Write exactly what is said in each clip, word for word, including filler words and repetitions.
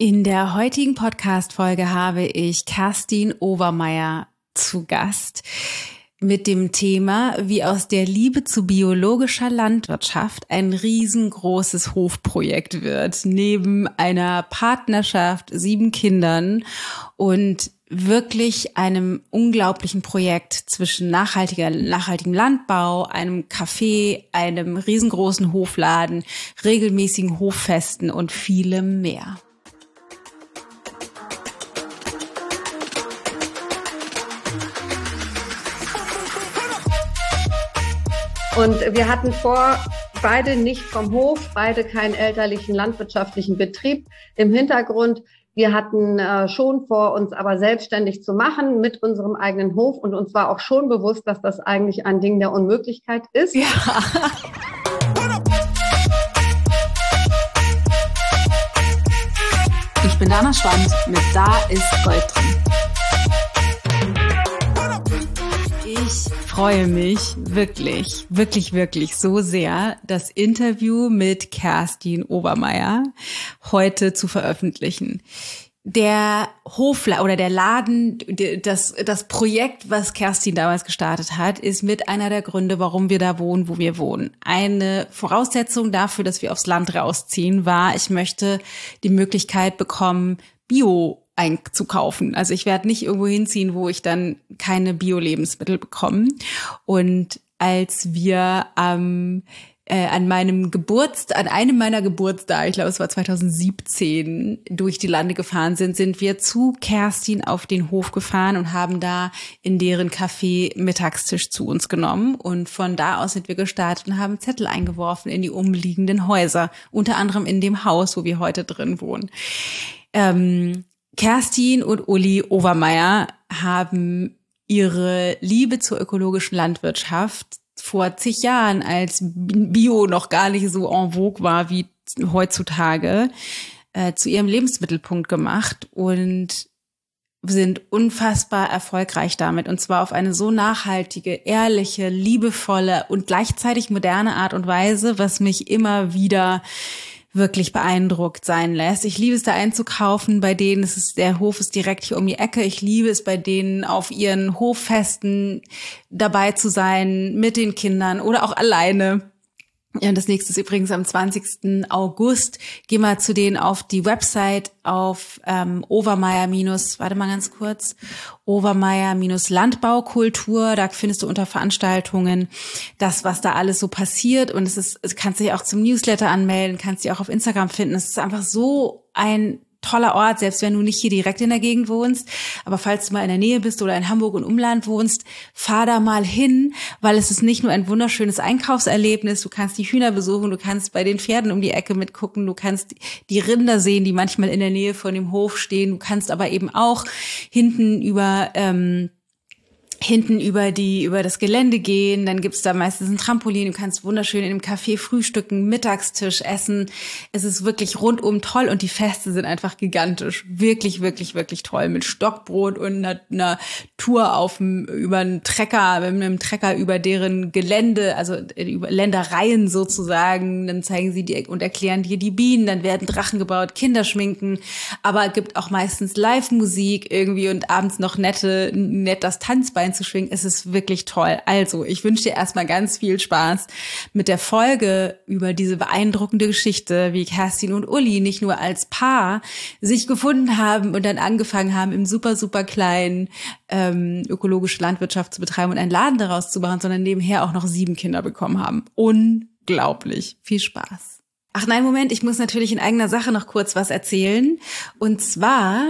In der heutigen Podcast-Folge habe ich Kerstin Overmaier zu Gast mit dem Thema, wie aus der Liebe zu biologischer Landwirtschaft ein riesengroßes Hofprojekt wird, neben einer Partnerschaft, sieben Kindern und wirklich einem unglaublichen Projekt zwischen nachhaltiger, nachhaltigem Landbau, einem Café, einem riesengroßen Hofladen, regelmäßigen Hoffesten und vielem mehr. Und wir hatten vor, beide nicht vom Hof, beide keinen elterlichen landwirtschaftlichen Betrieb im Hintergrund. Wir hatten äh, schon vor, uns aber selbstständig zu machen mit unserem eigenen Hof. Und uns war auch schon bewusst, dass das eigentlich ein Ding der Unmöglichkeit ist. Ja. Ich bin Dana Schwand mit Da ist Gold drin. Ich freue mich wirklich, wirklich, wirklich so sehr, das Interview mit Kerstin Overmaier heute zu veröffentlichen. Der Hofla- oder der Laden, das, das Projekt, was Kerstin damals gestartet hat, ist mit einer der Gründe, warum wir da wohnen, wo wir wohnen. Eine Voraussetzung dafür, dass wir aufs Land rausziehen, war, ich möchte die Möglichkeit bekommen, Bio einzukaufen. Also ich werde nicht irgendwo hinziehen, wo ich dann keine Bio-Lebensmittel bekomme. Und als wir ähm, äh, an meinem Geburtstag, an einem meiner Geburtstage, ich glaube es war zweitausendsiebzehn, durch die Lande gefahren sind, sind wir zu Kerstin auf den Hof gefahren und haben da in deren Café Mittagstisch zu uns genommen. Und von da aus sind wir gestartet und haben Zettel eingeworfen in die umliegenden Häuser, unter anderem in dem Haus, wo wir heute drin wohnen. Ähm, Kerstin und Uli Overmaier haben ihre Liebe zur ökologischen Landwirtschaft vor zig Jahren, als Bio noch gar nicht so en vogue war wie heutzutage, äh, zu ihrem Lebensmittelpunkt gemacht und sind unfassbar erfolgreich damit. Und zwar auf eine so nachhaltige, ehrliche, liebevolle und gleichzeitig moderne Art und Weise, was mich immer wieder wirklich beeindruckt sein lässt. Ich liebe es, da einzukaufen. Bei denen ist es, der Hof ist direkt hier um die Ecke. Ich liebe es, bei denen auf ihren Hoffesten dabei zu sein, mit den Kindern oder auch alleine. Ja, und das nächste ist übrigens am zwanzigsten August. Geh mal zu denen auf die Website auf ähm, Overmaier minus, warte mal ganz kurz, Overmaier minus Landbaukultur. Da findest du unter Veranstaltungen das, was da alles so passiert. Und es ist, du kannst dich auch zum Newsletter anmelden, kannst dich auch auf Instagram finden. Es ist einfach so ein toller Ort, selbst wenn du nicht hier direkt in der Gegend wohnst. Aber falls du mal in der Nähe bist oder in Hamburg und Umland wohnst, fahr da mal hin, weil es ist nicht nur ein wunderschönes Einkaufserlebnis. Du kannst die Hühner besuchen, du kannst bei den Pferden um die Ecke mitgucken, du kannst die Rinder sehen, die manchmal in der Nähe von dem Hof stehen. Du kannst aber eben auch hinten über ähm, hinten über die über das Gelände gehen, dann gibt's da meistens ein Trampolin, du kannst wunderschön in dem Café frühstücken, Mittagstisch essen. Es ist wirklich rundum toll und die Feste sind einfach gigantisch. Wirklich, wirklich, wirklich toll mit Stockbrot und einer, einer Tour auf dem, über einen Trecker, mit einem Trecker über deren Gelände, also über Ländereien sozusagen. Dann zeigen sie dir und erklären dir die Bienen, dann werden Drachen gebaut, Kinder schminken, aber es gibt auch meistens Live-Musik irgendwie und abends noch nette, nett das Tanzbein zu schwingen. Es ist wirklich toll. Also, ich wünsche dir erstmal ganz viel Spaß mit der Folge über diese beeindruckende Geschichte, wie Kerstin und Uli nicht nur als Paar sich gefunden haben und dann angefangen haben, im super, super kleinen ähm, ökologische Landwirtschaft zu betreiben und einen Laden daraus zu machen, sondern nebenher auch noch sieben Kinder bekommen haben. Unglaublich. Viel Spaß. Ach nein, Moment, ich muss natürlich in eigener Sache noch kurz was erzählen. Und zwar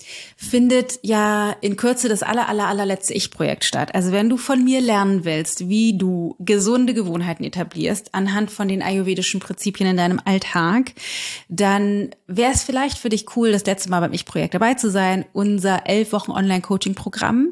findet ja in Kürze das aller, aller, allerletzte Ich-Projekt statt. Also wenn du von mir lernen willst, wie du gesunde Gewohnheiten etablierst anhand von den ayurvedischen Prinzipien in deinem Alltag, dann wäre es vielleicht für dich cool, das letzte Mal beim Ich-Projekt dabei zu sein. Unser elf Wochen Online-Coaching-Programm.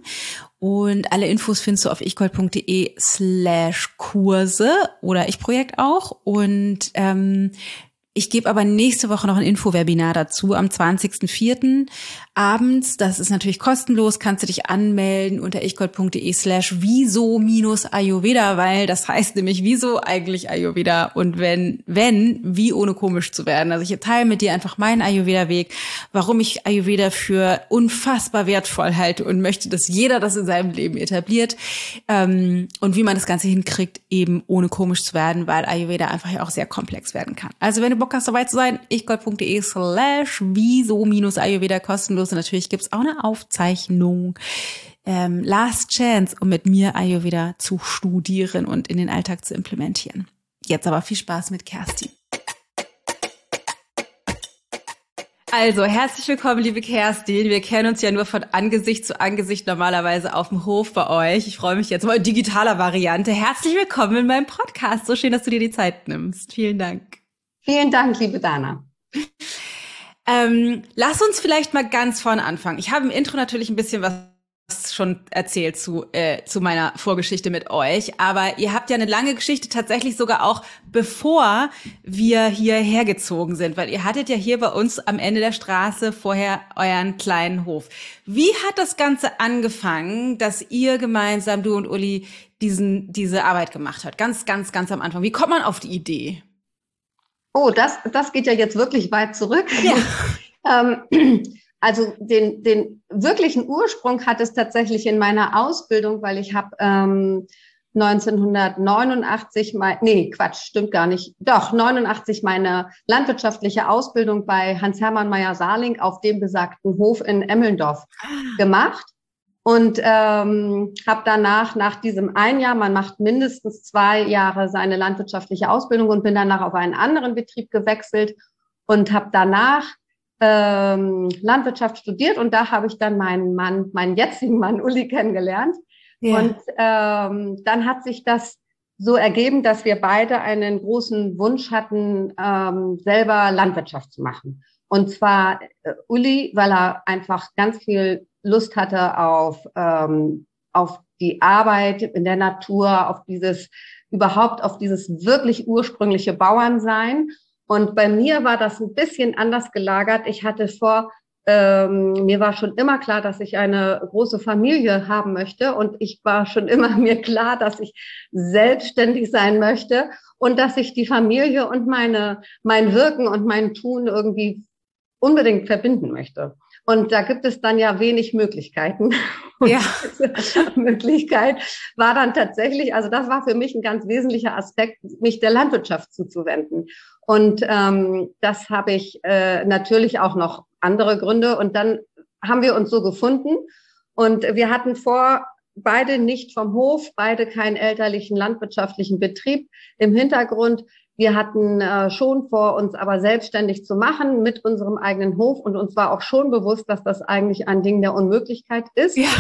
Und alle Infos findest du auf ichgold.de slash Kurse oder Ich-Projekt auch. Und ähm, Ich gebe aber nächste Woche noch ein Infowebinar dazu am zwanzigsten vierten abends. Das ist natürlich kostenlos. Kannst du dich anmelden unter ichgold.de slash wieso minus Ayurveda, weil das heißt nämlich wieso eigentlich Ayurveda und wenn, wenn, wie ohne komisch zu werden. Also ich teile mit dir einfach meinen Ayurveda-Weg, warum ich Ayurveda für unfassbar wertvoll halte und möchte, dass jeder das in seinem Leben etabliert, ähm, und wie man das Ganze hinkriegt, eben ohne komisch zu werden, weil Ayurveda einfach ja auch sehr komplex werden kann. Also wenn du Bock hast, dabei zu sein, ichgold.de slash wieso minus Ayurveda kostenlos. Und natürlich gibt's auch eine Aufzeichnung. Ähm, Last Chance, um mit mir Ayurveda zu studieren und in den Alltag zu implementieren. Jetzt aber viel Spaß mit Kerstin. Also, herzlich willkommen, liebe Kerstin. Wir kennen uns ja nur von Angesicht zu Angesicht normalerweise auf dem Hof bei euch. Ich freue mich jetzt mal in digitaler Variante. Herzlich willkommen in meinem Podcast. So schön, dass du dir die Zeit nimmst. Vielen Dank. Vielen Dank, liebe Dana. Ähm, lass uns vielleicht mal ganz vorne anfangen. Ich habe im Intro natürlich ein bisschen was schon erzählt zu äh, zu meiner Vorgeschichte mit euch, aber ihr habt ja eine lange Geschichte, tatsächlich sogar auch bevor wir hierher gezogen sind, weil ihr hattet ja hier bei uns am Ende der Straße vorher euren kleinen Hof. Wie hat das Ganze angefangen, dass ihr gemeinsam, du und Uli, diesen diese Arbeit gemacht habt? Ganz, ganz, ganz am Anfang. Wie kommt man auf die Idee? Oh, das, das geht ja jetzt wirklich weit zurück. Ja. ähm, also den, den wirklichen Ursprung hat es tatsächlich in meiner Ausbildung, weil ich habe ähm, neunzehnhundertneunundachtzig, mein, nee, Quatsch, stimmt gar nicht, doch, neunundachtzig meine landwirtschaftliche Ausbildung bei Hans-Hermann Meyer-Saling auf dem besagten Hof in Emmelsdorf gemacht. Und ähm, habe danach, nach diesem ein Jahr, man macht mindestens zwei Jahre seine landwirtschaftliche Ausbildung und bin danach auf einen anderen Betrieb gewechselt und habe danach ähm, Landwirtschaft studiert. Und da habe ich dann meinen Mann, meinen jetzigen Mann Uli kennengelernt. Ja. Und ähm, dann hat sich das so ergeben, dass wir beide einen großen Wunsch hatten, ähm, selber Landwirtschaft zu machen. Und zwar äh, Uli, weil er einfach ganz viel Lust hatte auf ähm, auf die Arbeit in der Natur, auf dieses überhaupt auf dieses wirklich ursprüngliche Bauernsein. Und bei mir war das ein bisschen anders gelagert. Ich hatte vor, ähm, mir war schon immer klar, dass ich eine große Familie haben möchte, und ich war schon immer mir klar, dass ich selbstständig sein möchte und dass ich die Familie und meine mein Wirken und mein Tun irgendwie unbedingt verbinden möchte. Und da gibt es dann ja wenig Möglichkeiten. Und ja. diese Möglichkeit war dann tatsächlich, also das war für mich ein ganz wesentlicher Aspekt, mich der Landwirtschaft zuzuwenden. Und ähm, das habe ich äh, natürlich auch noch andere Gründe. Und dann haben wir uns so gefunden. Und wir hatten vor, beide nicht vom Hof, beide keinen elterlichen landwirtschaftlichen Betrieb im Hintergrund. Wir hatten äh, schon vor, uns aber selbstständig zu machen mit unserem eigenen Hof, und uns war auch schon bewusst, dass das eigentlich ein Ding der Unmöglichkeit ist. Ja.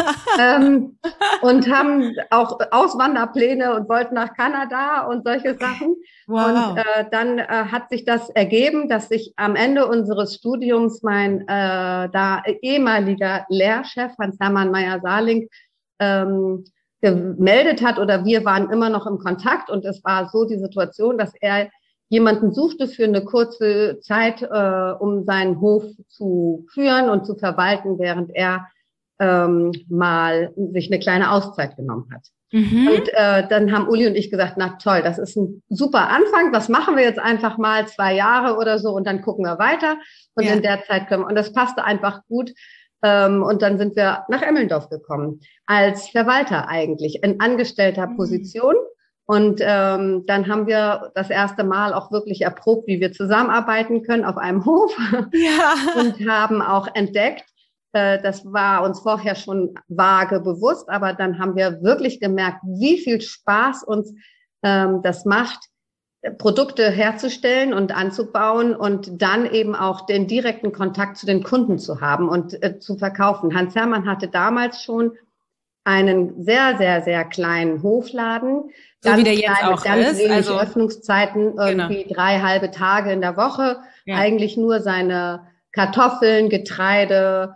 Ähm, und haben auch Auswanderpläne und wollten nach Kanada und solche Sachen. Wow. Und äh, dann äh, hat sich das ergeben, dass sich am Ende unseres Studiums mein äh, da ehemaliger Lehrchef Hans-Hermann Meyer-Saling ähm, gemeldet hat, oder wir waren immer noch im Kontakt, und es war so die Situation, dass er jemanden suchte für eine kurze Zeit, äh, um seinen Hof zu führen und zu verwalten, während er ähm, mal sich eine kleine Auszeit genommen hat. Mhm. Und äh, dann haben Uli und ich gesagt, na toll, das ist ein super Anfang, das machen wir jetzt einfach mal zwei Jahre oder so und dann gucken wir weiter, und ja. in der Zeit können wir, und das passte einfach gut. Ähm, und dann sind wir nach Emmelsdorf gekommen, als Verwalter eigentlich, in angestellter mhm. Position. Und ähm, dann haben wir das erste Mal auch wirklich erprobt, wie wir zusammenarbeiten können auf einem Hof. Ja. Und haben auch entdeckt, äh, das war uns vorher schon vage bewusst, aber dann haben wir wirklich gemerkt, wie viel Spaß uns ähm, das macht, Produkte herzustellen und anzubauen und dann eben auch den direkten Kontakt zu den Kunden zu haben und äh, zu verkaufen. Hans-Hermann hatte damals schon einen sehr, sehr, sehr kleinen Hofladen. So ganz wie der jetzt klein, auch mit ganz ist. wenig Also, Öffnungszeiten, irgendwie genau. drei halbe Tage in der Woche. Ja. Eigentlich nur seine Kartoffeln, Getreide,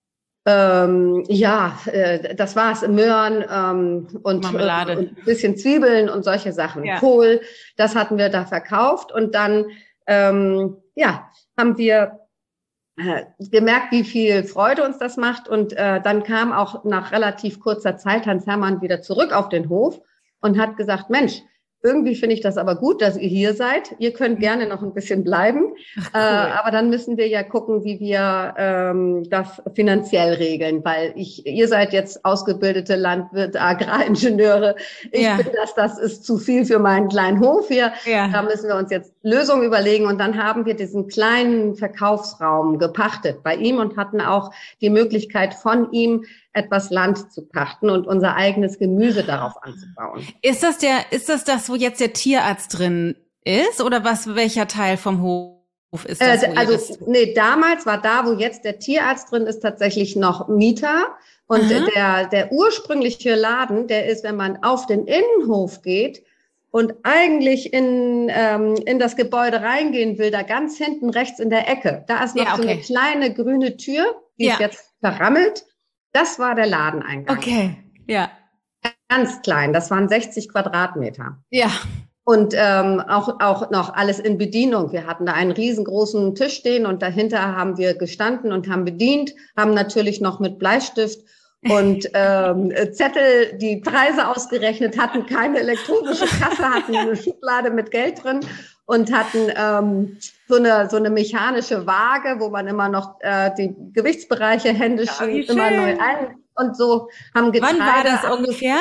Ähm, ja, äh, das war's. Möhren ähm, und, Marmelade. Äh, und ein bisschen Zwiebeln und solche Sachen. Ja. Kohl, das hatten wir da verkauft. Und dann ähm, ja, haben wir äh, gemerkt, wie viel Freude uns das macht. Und äh, dann kam auch nach relativ kurzer Zeit Hans Hermann wieder zurück auf den Hof und hat gesagt, Mensch, irgendwie finde ich das aber gut, dass ihr hier seid. Ihr könnt gerne noch ein bisschen bleiben. Ach, cool. äh, aber dann müssen wir ja gucken, wie wir ähm, das finanziell regeln, weil ich, ihr seid jetzt ausgebildete Landwirte, Agraringenieure. Ich ja. bin das, das ist zu viel für meinen kleinen Hof hier. Ja. Da müssen wir uns jetzt Lösungen überlegen. Und dann haben wir diesen kleinen Verkaufsraum gepachtet bei ihm und hatten auch die Möglichkeit von ihm etwas Land zu pachten und unser eigenes Gemüse darauf anzubauen. Ist das der, ist das das, wo jetzt der Tierarzt drin ist, oder was, welcher Teil vom Hof ist das? Äh, also, das nee, damals war da, wo jetzt der Tierarzt drin ist, tatsächlich noch Mieter. Und Aha. der, der ursprüngliche Laden, der ist, wenn man auf den Innenhof geht und eigentlich in, ähm, in das Gebäude reingehen will, da ganz hinten rechts in der Ecke, da ist noch ja, okay. so eine kleine grüne Tür, die ja. ist jetzt verrammelt. Das war der Ladeneingang. Okay, ja. Ganz klein, das waren sechzig Quadratmeter. Ja. Und ähm, auch, auch noch alles in Bedienung. Wir hatten da einen riesengroßen Tisch stehen und dahinter haben wir gestanden und haben bedient, haben natürlich noch mit Bleistift und ähm, Zettel die Preise ausgerechnet, hatten keine elektronische Kasse, hatten eine Schublade mit Geld drin und hatten ähm, so eine so eine mechanische Waage, wo man immer noch äh, die Gewichtsbereiche händisch ja, immer neu ein und so haben Getreide. Wann war das ungefähr?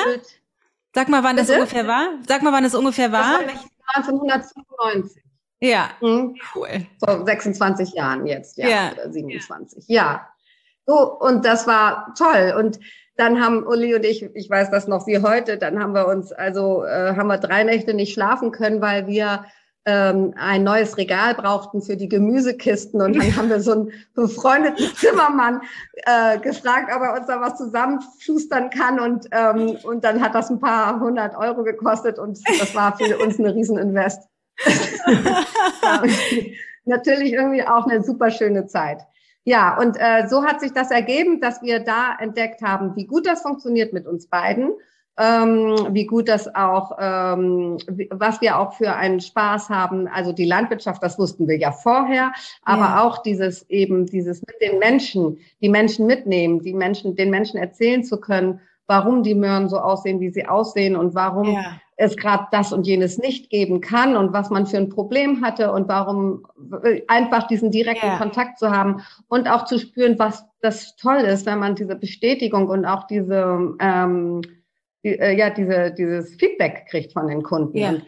Sag mal, wann Bitte? das ungefähr war. Sag mal, wann es ungefähr war. Das war neunzehnhundertfünfundneunzig. Ja, hm? cool. Vor sechsundzwanzig Jahren jetzt, ja, ja. oder siebenundzwanzig. Ja. So, und das war toll. Und dann haben Uli und ich, ich weiß das noch wie heute, dann haben wir uns, also äh, haben wir drei Nächte nicht schlafen können, weil wir ähm, ein neues Regal brauchten für die Gemüsekisten. Und dann haben wir so einen befreundeten Zimmermann äh, gefragt, ob er uns da was zusammenschustern kann. Und, ähm, und dann hat das ein paar hundert Euro gekostet und das war für uns eine Rieseninvest. Natürlich irgendwie auch eine super schöne Zeit. Ja, und äh, so hat sich das ergeben, dass wir da entdeckt haben, wie gut das funktioniert mit uns beiden, ähm, wie gut das auch, ähm, wie, was wir auch für einen Spaß haben. Also die Landwirtschaft, das wussten wir ja vorher, aber ja. auch dieses eben dieses mit den Menschen, die Menschen mitnehmen, die Menschen, den Menschen erzählen zu können, warum die Möhren so aussehen, wie sie aussehen und warum ja. es gerade das und jenes nicht geben kann und was man für ein Problem hatte und warum einfach diesen direkten ja. Kontakt zu haben und auch zu spüren, was das toll ist, wenn man diese Bestätigung und auch diese ähm, die, äh, ja diese dieses Feedback kriegt von den Kunden. Ja. Und,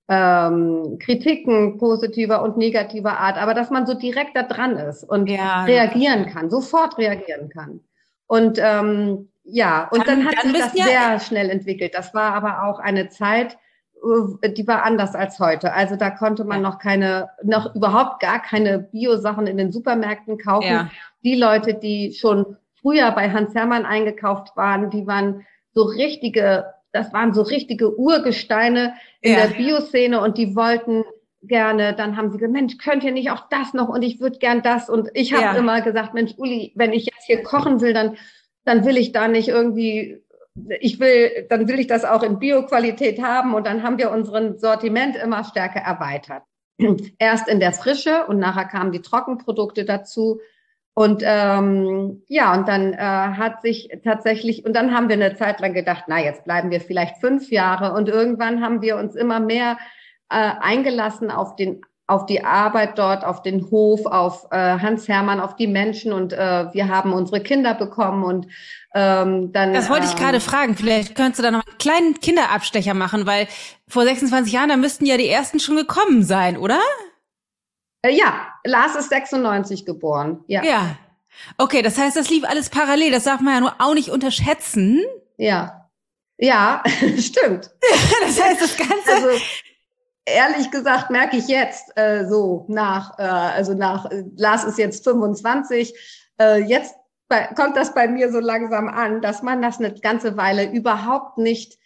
ähm, Kritiken positiver und negativer Art, aber dass man so direkt da dran ist und ja. reagieren kann, sofort reagieren kann. Und ähm, ja, und dann, dann hat dann sich das ja sehr schnell entwickelt. Das war aber auch eine Zeit, die war anders als heute. Also da konnte man ja. noch keine, noch überhaupt gar keine Bio-Sachen in den Supermärkten kaufen. Ja. Die Leute, die schon früher bei Hans Hermann eingekauft waren, die waren so richtige, das waren so richtige Urgesteine in ja. der Bio-Szene und die wollten gerne, dann haben sie gesagt, Mensch, könnt ihr nicht auch das noch und ich würde gern das und ich habe ja. immer gesagt, Mensch, Uli, wenn ich jetzt hier kochen will, dann dann will ich da nicht irgendwie, ich will, dann will ich das auch in Bio-Qualität haben und dann haben wir unseren Sortiment immer stärker erweitert. Erst in der Frische und nachher kamen die Trockenprodukte dazu und ähm, ja, und dann äh, hat sich tatsächlich, und dann haben wir eine Zeit lang gedacht, na, jetzt bleiben wir vielleicht fünf Jahre und irgendwann haben wir uns immer mehr äh, eingelassen auf den auf die Arbeit dort, auf den Hof, auf äh, Hans Hermann, auf die Menschen und äh, wir haben unsere Kinder bekommen und ähm, dann... Das wollte ich ähm, gerade fragen, vielleicht könntest du da noch einen kleinen Kinderabstecher machen, weil vor sechsundzwanzig Jahren, da müssten ja die ersten schon gekommen sein, oder? Äh, ja, Lars ist sechsundneunzig geboren, ja. Ja, okay, das heißt, das lief alles parallel, das darf man ja nur auch nicht unterschätzen. Ja, ja, stimmt. Das heißt, das Ganze... Also, ehrlich gesagt merke ich jetzt äh, so nach, äh, also nach, äh, Lars ist jetzt fünfundzwanzig, äh, jetzt bei, kommt das bei mir so langsam an, dass man das eine ganze Weile überhaupt nicht,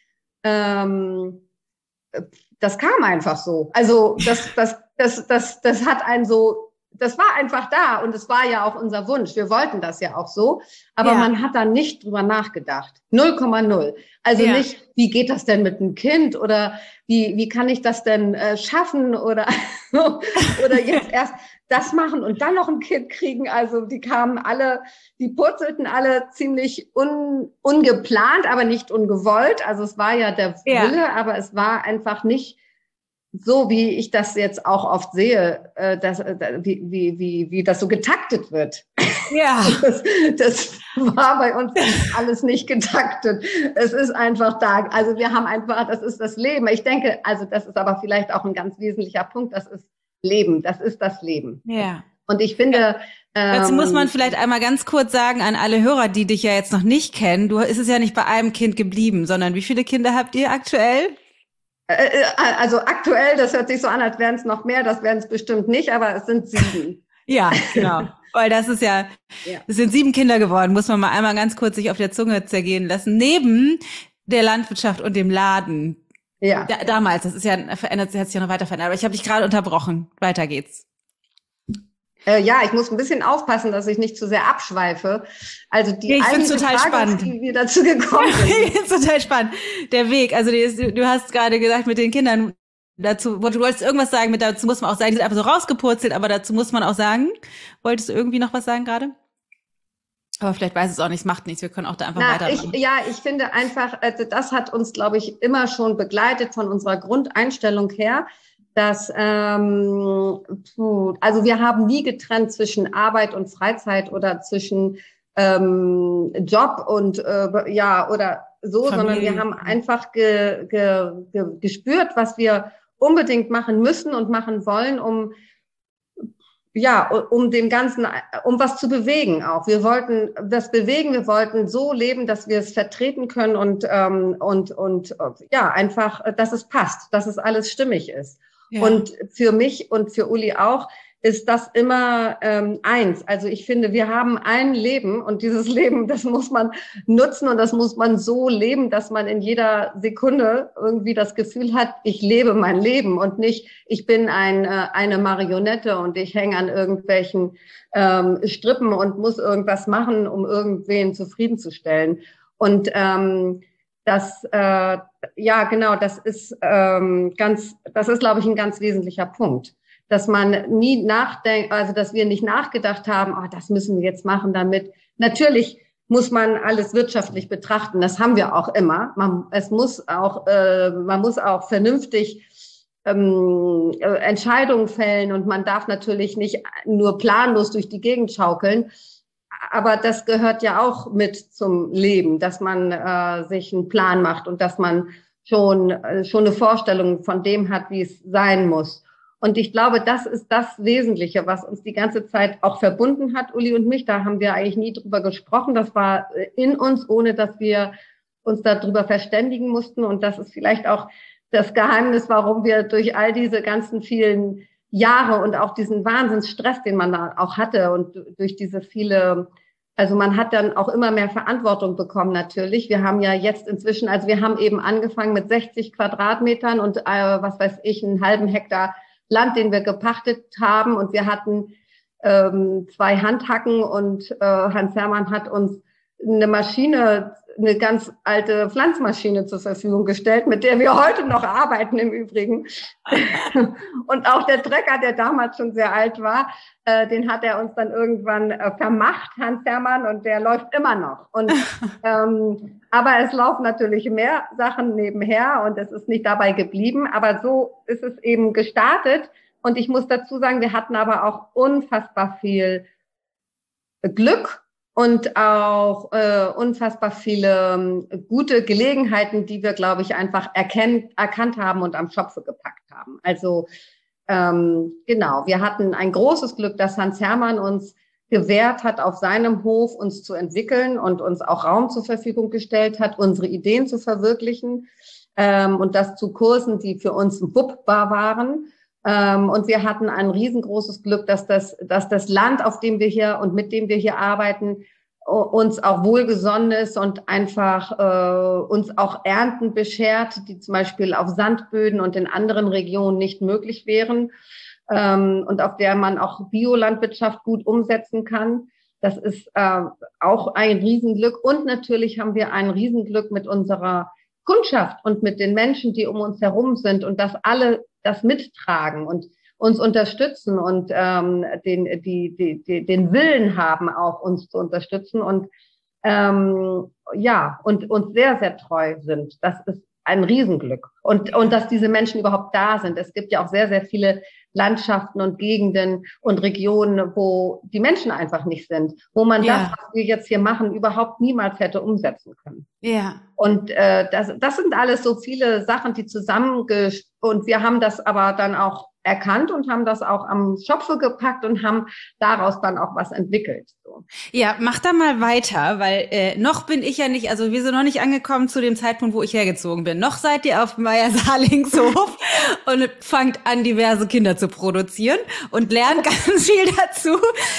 ähm, das kam einfach so. Also das, das, das, das, das hat einen so das war einfach da und es war ja auch unser Wunsch. Wir wollten das ja auch so, aber ja. man hat da nicht drüber nachgedacht. null Komma null. Also ja. nicht, wie geht das denn mit einem Kind oder wie, wie kann ich das denn äh, schaffen oder, oder jetzt erst das machen und dann noch ein Kind kriegen. Also die kamen alle, die purzelten alle ziemlich un, ungeplant, aber nicht ungewollt. Also es war ja der Wille, ja. aber es war einfach nicht so, wie ich das jetzt auch oft sehe, äh, dass, äh, wie, wie, wie, wie das so getaktet wird. Ja. Das, das war bei uns alles nicht getaktet. Es ist einfach da. Also wir haben einfach, das ist das Leben. Ich denke, also das ist aber vielleicht auch ein ganz wesentlicher Punkt. Das ist Leben. Das ist das Leben. Ja. Und ich finde, ähm, dazu muss man vielleicht einmal ganz kurz sagen an alle Hörer, die dich ja jetzt noch nicht kennen. Du ist es ja nicht bei einem Kind geblieben, sondern wie viele Kinder habt ihr aktuell? Also aktuell, das hört sich so an, als wären es noch mehr, das wären es bestimmt nicht, aber es sind sieben. Ja, genau. Weil das ist ja, ja, es sind sieben Kinder geworden, muss man mal einmal ganz kurz sich auf der Zunge zergehen lassen. Neben der Landwirtschaft und dem Laden. Ja. Da, damals, das ist ja, verändert, hat sich ja noch weiter verändert. Aber ich habe dich gerade unterbrochen. Weiter geht's. Äh, ja, ich muss ein bisschen aufpassen, dass ich nicht zu sehr abschweife. Also die ja, ich find's total Frage, spannend, wie wir dazu gekommen sind. Ich find's total spannend. Der Weg, also du, du hast gerade gesagt mit den Kindern, dazu, du wolltest irgendwas sagen, mit dazu muss man auch sagen, die sind einfach so rausgepurzelt, aber dazu muss man auch sagen, wolltest du irgendwie noch was sagen gerade? Aber vielleicht weiß es auch nicht, es macht nichts, wir können auch da einfach Na, weitermachen. Ich, ja, ich finde einfach, also das hat uns, glaube ich, immer schon begleitet von unserer Grundeinstellung her, dass, ähm, also wir haben nie getrennt zwischen Arbeit und Freizeit oder zwischen ähm, Job und äh, ja oder so, Familie. Sondern wir haben einfach ge, ge, ge, gespürt, was wir unbedingt machen müssen und machen wollen, um ja, um dem Ganzen, um was zu bewegen auch. Wir wollten das bewegen, wir wollten so leben, dass wir es vertreten können und ähm, und und ja einfach, dass es passt, dass es alles stimmig ist. Ja. Und für mich und für Uli auch ist das immer ähm, eins. Also ich finde, wir haben ein Leben und dieses Leben, das muss man nutzen und das muss man so leben, dass man in jeder Sekunde irgendwie das Gefühl hat, ich lebe mein Leben und nicht, ich bin ein, äh, eine Marionette und ich hänge an irgendwelchen ähm, Strippen und muss irgendwas machen, um irgendwen zufriedenzustellen. Und ähm, Das, äh, ja, genau, das ist ähm, ganz, das ist, glaube ich, ein ganz wesentlicher Punkt, dass man nie nachdenkt, also dass wir nicht nachgedacht haben, oh, das müssen wir jetzt machen, damit. Natürlich muss man alles wirtschaftlich betrachten, das haben wir auch immer. Man, es muss auch, äh, man muss auch vernünftig ähm, äh, Entscheidungen fällen und man darf natürlich nicht nur planlos durch die Gegend schaukeln. Aber das gehört ja auch mit zum Leben, dass man äh, sich einen Plan macht und dass man schon äh, schon eine Vorstellung von dem hat, wie es sein muss. Und ich glaube, das ist das Wesentliche, was uns die ganze Zeit auch verbunden hat, Uli und mich. Da haben wir eigentlich nie drüber gesprochen. Das war in uns, ohne dass wir uns darüber verständigen mussten. Und das ist vielleicht auch das Geheimnis, warum wir durch all diese ganzen vielen Jahre und auch diesen Wahnsinnsstress, den man da auch hatte und durch diese viele, also man hat dann auch immer mehr Verantwortung bekommen natürlich. Wir haben ja jetzt inzwischen, also wir haben eben angefangen mit sechzig Quadratmetern und äh, was weiß ich, einen halben Hektar Land, den wir gepachtet haben und wir hatten ähm, zwei Handhacken und äh, Hans Hermann hat uns eine Maschine, eine ganz alte Pflanzmaschine zur Verfügung gestellt, mit der wir heute noch arbeiten im Übrigen. Und auch der Trecker, der damals schon sehr alt war, äh, den hat er uns dann irgendwann äh, vermacht, Hans Hermann, und der läuft immer noch. Und ähm, aber es laufen natürlich mehr Sachen nebenher und es ist nicht dabei geblieben. Aber so ist es eben gestartet. Und ich muss dazu sagen, wir hatten aber auch unfassbar viel Glück und auch äh, unfassbar viele äh, gute Gelegenheiten, die wir, glaube ich, einfach erkennt, erkannt haben und am Schopfe gepackt haben. Also ähm, genau, wir hatten ein großes Glück, dass Hans Hermann uns gewährt hat, auf seinem Hof uns zu entwickeln und uns auch Raum zur Verfügung gestellt hat, unsere Ideen zu verwirklichen ähm, und das zu Kursen, die für uns wuppbar waren. Ähm, und wir hatten ein riesengroßes Glück, dass das, dass das Land, auf dem wir hier und mit dem wir hier arbeiten, uns auch wohlgesonnen ist und einfach äh, uns auch Ernten beschert, die zum Beispiel auf Sandböden und in anderen Regionen nicht möglich wären. ähm, und auf der man auch Biolandwirtschaft gut umsetzen kann. Das ist äh, auch ein Riesenglück. Und natürlich haben wir ein Riesenglück mit unserer Kundschaft und mit den Menschen, die um uns herum sind und dass alle das mittragen und uns unterstützen und ähm, den, die, die, die, den Willen haben, auch uns zu unterstützen und ähm, ja, und uns sehr, sehr treu sind. Das ist ein Riesenglück. Und, und dass diese Menschen überhaupt da sind. Es gibt ja auch sehr, sehr viele Landschaften und Gegenden und Regionen, wo die Menschen einfach nicht sind, wo man ja. das, was wir jetzt hier machen, überhaupt niemals hätte umsetzen können. Ja. Und äh, das, das sind alles so viele Sachen, die zusammenge und wir haben das aber dann auch erkannt und haben das auch am Schopfe gepackt und haben daraus dann auch was entwickelt. So. Ja, mach da mal weiter, weil äh, noch bin ich ja nicht, also wir sind noch nicht angekommen zu dem Zeitpunkt, wo ich hergezogen bin. Noch seid ihr auf Meyer-Salingshof und fangt an, diverse Kinder zu produzieren und lernt ganz viel dazu.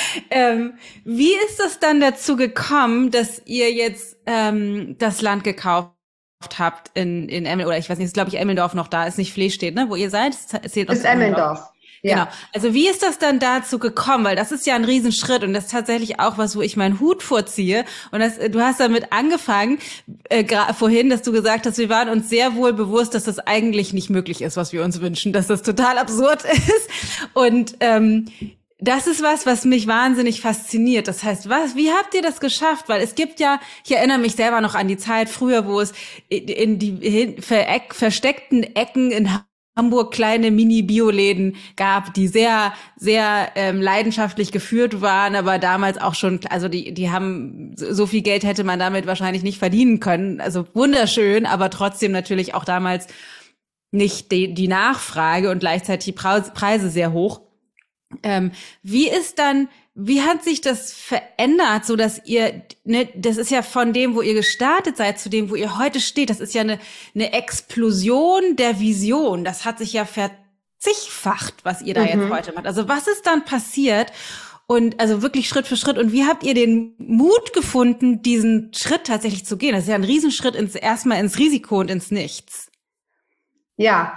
Ähm, wie ist es dann dazu gekommen, dass ihr jetzt ähm, das Land gekauft habt in in Emmel oder ich weiß nicht, ist glaube ich Emmeldorf noch da, ist nicht Flehstedt, ne, wo ihr seid? Es ist Emmeldorf. Ja. Genau. Also wie ist das dann dazu gekommen? Weil das ist ja ein Riesenschritt und das ist tatsächlich auch was, wo ich meinen Hut vorziehe. Und das, du hast damit angefangen, äh, vorhin, dass du gesagt hast, wir waren uns sehr wohl bewusst, dass das eigentlich nicht möglich ist, was wir uns wünschen, dass das total absurd ist. Und ähm, das ist was, was mich wahnsinnig fasziniert. Das heißt, was, wie habt ihr das geschafft? Weil es gibt ja, ich erinnere mich selber noch an die Zeit früher, wo es in die versteckten Ecken in Hamburg kleine Mini-Bioläden gab, die sehr, sehr ähm, leidenschaftlich geführt waren, aber damals auch schon, also die, die haben, so viel Geld hätte man damit wahrscheinlich nicht verdienen können. Also wunderschön, aber trotzdem natürlich auch damals nicht die, die Nachfrage und gleichzeitig die Preise sehr hoch. Ähm, wie ist dann, wie hat sich das verändert, so dass ihr, ne, das ist ja von dem, wo ihr gestartet seid, zu dem, wo ihr heute steht, das ist ja eine, eine Explosion der Vision. Das hat sich ja verzigfacht, was ihr da mhm. jetzt heute macht. Also was ist dann passiert? Und also wirklich Schritt für Schritt. Und wie habt ihr den Mut gefunden, diesen Schritt tatsächlich zu gehen? Das ist ja ein Riesenschritt ins, erstmal ins Risiko und ins Nichts. Ja.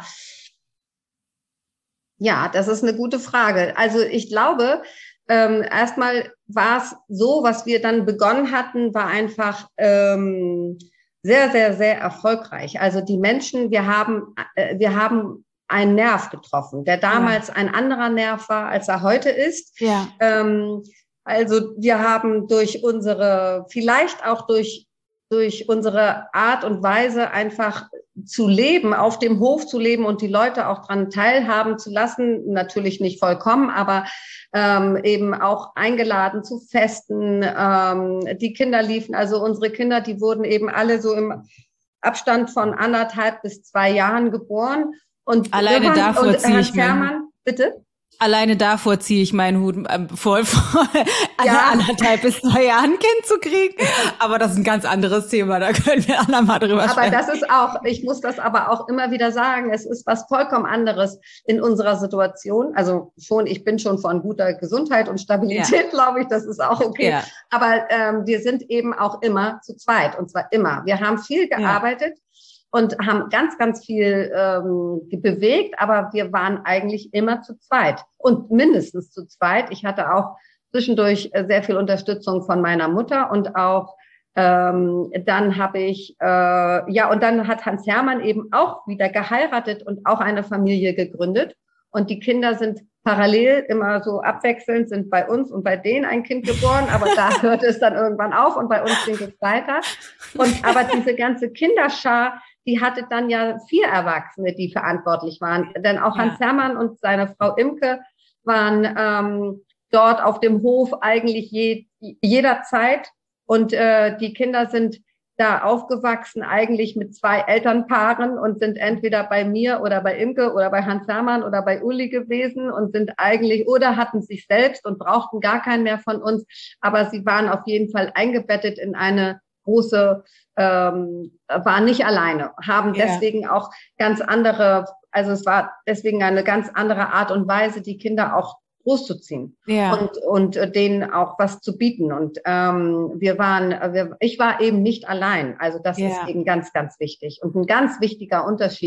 Ja, das ist eine gute Frage. Also ich glaube, ähm, erstmal war es so, was wir dann begonnen hatten, war einfach ähm, sehr, sehr, sehr erfolgreich. Also die Menschen, wir haben, äh, wir haben einen Nerv getroffen, der damals ja. ein anderer Nerv war, als er heute ist. Ja. Ähm, also wir haben durch unsere, vielleicht auch durch durch unsere Art und Weise einfach zu leben, auf dem Hof zu leben und die Leute auch dran teilhaben zu lassen, natürlich nicht vollkommen, aber ähm, eben auch eingeladen zu Festen. Ähm, die Kinder liefen, also unsere Kinder, die wurden eben alle so im Abstand von anderthalb bis zwei Jahren geboren. Und alleine waren, davor und ziehe ich Hermann, bitte? Alleine davor ziehe ich meinen Hut ähm, vor, vor ja. anderthalb bis zwei Jahren ein Kind zu kriegen. Aber das ist ein ganz anderes Thema, da können wir andermal drüber aber sprechen. Aber das ist auch, ich muss das aber auch immer wieder sagen, es ist was vollkommen anderes in unserer Situation. Also schon, ich bin schon von guter Gesundheit und Stabilität, ja. glaube ich, das ist auch okay. Ja. Aber ähm, wir sind eben auch immer zu zweit, und zwar immer. Wir haben viel gearbeitet. Ja. Und haben ganz, ganz viel ähm, bewegt, aber wir waren eigentlich immer zu zweit und mindestens zu zweit. Ich hatte auch zwischendurch sehr viel Unterstützung von meiner Mutter und auch ähm, dann habe ich, äh, ja, und dann hat Hans Hermann eben auch wieder geheiratet und auch eine Familie gegründet. Und die Kinder sind parallel immer so abwechselnd, sind bei uns und bei denen ein Kind geboren, aber da hört es dann irgendwann auf und bei uns ging es weiter. Und aber diese ganze Kinderschar, die hatte dann ja vier Erwachsene, die verantwortlich waren. Denn auch Hans ja. Hermann und seine Frau Imke waren ähm, dort auf dem Hof eigentlich je, jederzeit. Und äh, die Kinder sind da aufgewachsen eigentlich mit zwei Elternpaaren und sind entweder bei mir oder bei Imke oder bei Hans Hermann oder bei Uli gewesen und sind eigentlich oder hatten sich selbst und brauchten gar keinen mehr von uns. Aber sie waren auf jeden Fall eingebettet in eine große, ähm, waren nicht alleine, haben yeah. deswegen auch ganz andere, also es war deswegen eine ganz andere Art und Weise, die Kinder auch großzuziehen yeah. und und denen auch was zu bieten. Und ähm, wir waren, wir, ich war eben nicht allein. Also das yeah. ist eben ganz, ganz wichtig und ein ganz wichtiger Unterschied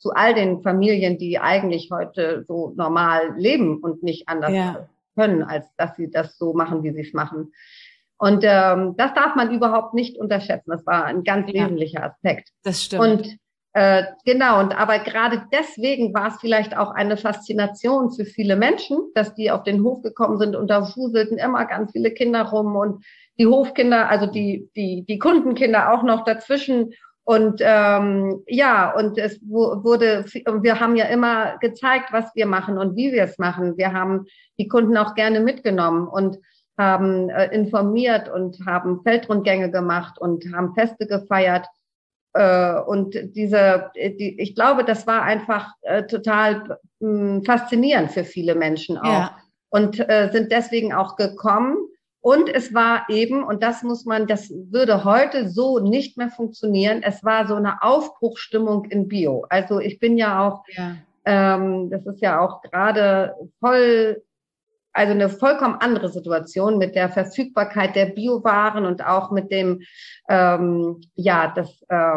zu all den Familien, die eigentlich heute so normal leben und nicht anders Ja. können, als dass sie das so machen, wie sie es machen. Und ähm, das darf man überhaupt nicht unterschätzen. Das war ein ganz Ja. wesentlicher Aspekt. Das stimmt. Und äh, genau, und aber gerade deswegen war es vielleicht auch eine Faszination für viele Menschen, dass die auf den Hof gekommen sind und da wuselten immer ganz viele Kinder rum und die Hofkinder, also die die die Kundenkinder auch noch dazwischen. Und ähm, ja, und es wurde, wir haben ja immer gezeigt, was wir machen und wie wir es machen. Wir haben die Kunden auch gerne mitgenommen und haben äh, informiert und haben Feldrundgänge gemacht und haben Feste gefeiert. Äh, und diese, die, ich glaube, das war einfach äh, total mh, faszinierend für viele Menschen auch. Ja. Und äh, sind deswegen auch gekommen. Und es war eben, und das muss man, das würde heute so nicht mehr funktionieren, es war so eine Aufbruchsstimmung in Bio. Also ich bin ja auch, Ja. ähm, das ist ja auch gerade voll, also eine vollkommen andere Situation mit der Verfügbarkeit der Biowaren und auch mit dem, ähm, ja, das, äh,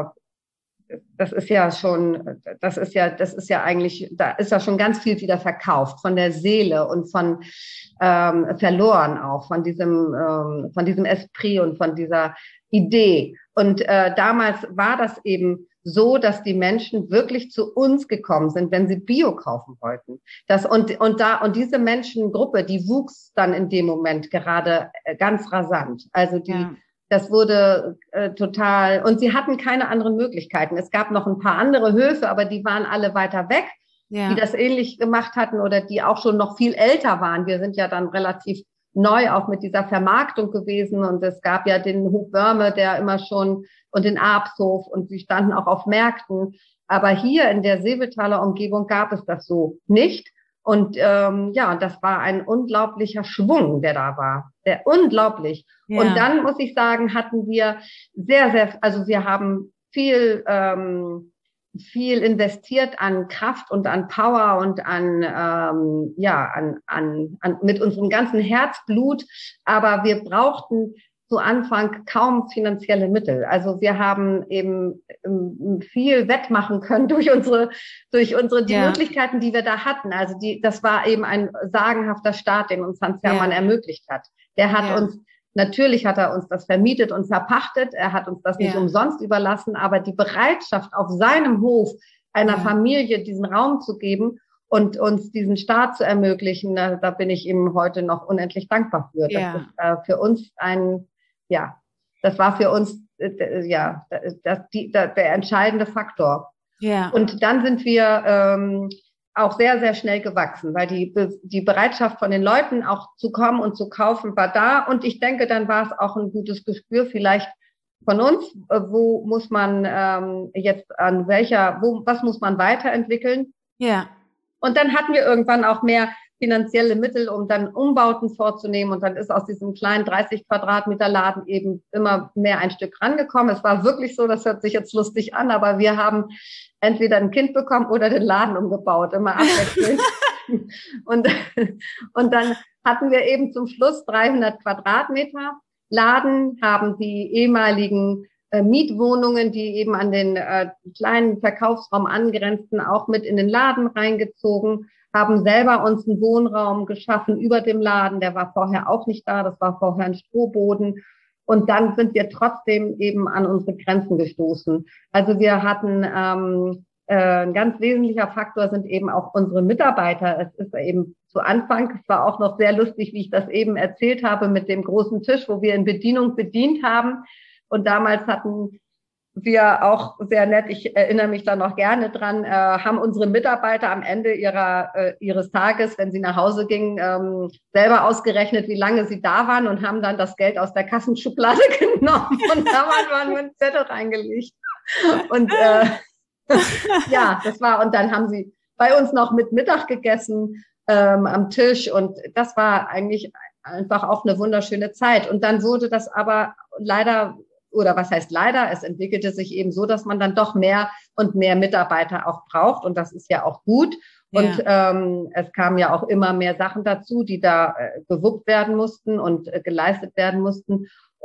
das ist ja schon, das ist ja, das ist ja eigentlich, da ist ja schon ganz viel wieder verkauft von der Seele und von ähm, verloren auch von diesem, ähm, von diesem Esprit und von dieser Idee. Und äh, damals war das eben so, dass die Menschen wirklich zu uns gekommen sind, wenn sie Bio kaufen wollten. Das und und da und diese Menschengruppe, die wuchs dann in dem Moment gerade äh, ganz rasant. Also die Ja. Das wurde äh, total, und sie hatten keine anderen Möglichkeiten. Es gab noch ein paar andere Höfe, aber die waren alle weiter weg, Ja. die das ähnlich gemacht hatten oder die auch schon noch viel älter waren. Wir sind ja dann relativ neu auch mit dieser Vermarktung gewesen und es gab ja den Hof Wörme, der immer schon, und den Abshof, und sie standen auch auf Märkten. Aber hier in der Seevedtaler Umgebung gab es das so nicht. Und ähm, ja, das war ein unglaublicher Schwung, der da war. Der unglaublich. Ja. Und dann muss ich sagen, hatten wir sehr, sehr, also wir haben viel, ähm, viel investiert an Kraft und an Power und an, ähm, ja, an, an, an, mit unserem ganzen Herzblut. Aber wir brauchten zu Anfang kaum finanzielle Mittel. Also wir haben eben ähm, viel wettmachen können durch unsere, durch unsere, die Ja. Möglichkeiten, die wir da hatten. Also die, das war eben ein sagenhafter Start, den uns Hans Hermann Ja. ermöglicht hat. Der hat Ja. uns, natürlich hat er uns das vermietet und verpachtet. Er hat uns das nicht Ja. umsonst überlassen, aber die Bereitschaft auf seinem Hof einer Ja. Familie diesen Raum zu geben und uns diesen Start zu ermöglichen, da, da bin ich ihm heute noch unendlich dankbar für. Ja. Das ist äh, für uns ein, ja, das war für uns, äh, ja, das, die, das, der entscheidende Faktor. Ja. Und dann sind wir ähm, auch sehr, sehr schnell gewachsen, weil die, die Bereitschaft von den Leuten auch zu kommen und zu kaufen war da. Und ich denke, dann war es auch ein gutes Gespür vielleicht von uns, äh, wo muss man ähm, jetzt an welcher, wo, was muss man weiterentwickeln. Ja. Und dann hatten wir irgendwann auch mehr finanzielle Mittel, um dann Umbauten vorzunehmen. Und dann ist aus diesem kleinen dreißig Quadratmeter Laden eben immer mehr ein Stück rangekommen. Es war wirklich so, das hört sich jetzt lustig an, aber wir haben entweder ein Kind bekommen oder den Laden umgebaut, immer abwechselnd. und, und dann hatten wir eben zum Schluss dreihundert Quadratmeter Laden, haben die ehemaligen äh, Mietwohnungen, die eben an den äh, kleinen Verkaufsraum angrenzten, auch mit in den Laden reingezogen, haben selber uns einen Wohnraum geschaffen über dem Laden. Der war vorher auch nicht da, das war vorher ein Strohboden. Und dann sind wir trotzdem eben an unsere Grenzen gestoßen. Also wir hatten ähm, äh, ein ganz wesentlicher Faktor sind eben auch unsere Mitarbeiter. Es ist eben zu Anfang, es war auch noch sehr lustig, wie ich das eben erzählt habe mit dem großen Tisch, wo wir in Bedienung bedient haben. Und damals hatten wir auch sehr nett, ich erinnere mich da noch gerne dran, äh, haben unsere Mitarbeiter am Ende ihrer äh, ihres Tages, wenn sie nach Hause gingen, ähm, selber ausgerechnet, wie lange sie da waren und haben dann das Geld aus der Kassenschublade genommen und da waren wir einen Zettel reingelegt. Und äh, ja, das war, und dann haben sie bei uns noch mit Mittag gegessen ähm, am Tisch und das war eigentlich einfach auch eine wunderschöne Zeit. Und dann wurde das aber leider, oder was heißt leider, es entwickelte sich eben so, dass man dann doch mehr und mehr Mitarbeiter auch braucht und das ist ja auch gut. Ja. Und ähm, es kamen ja auch immer mehr Sachen dazu, die da äh, gewuppt werden mussten und äh, geleistet werden mussten.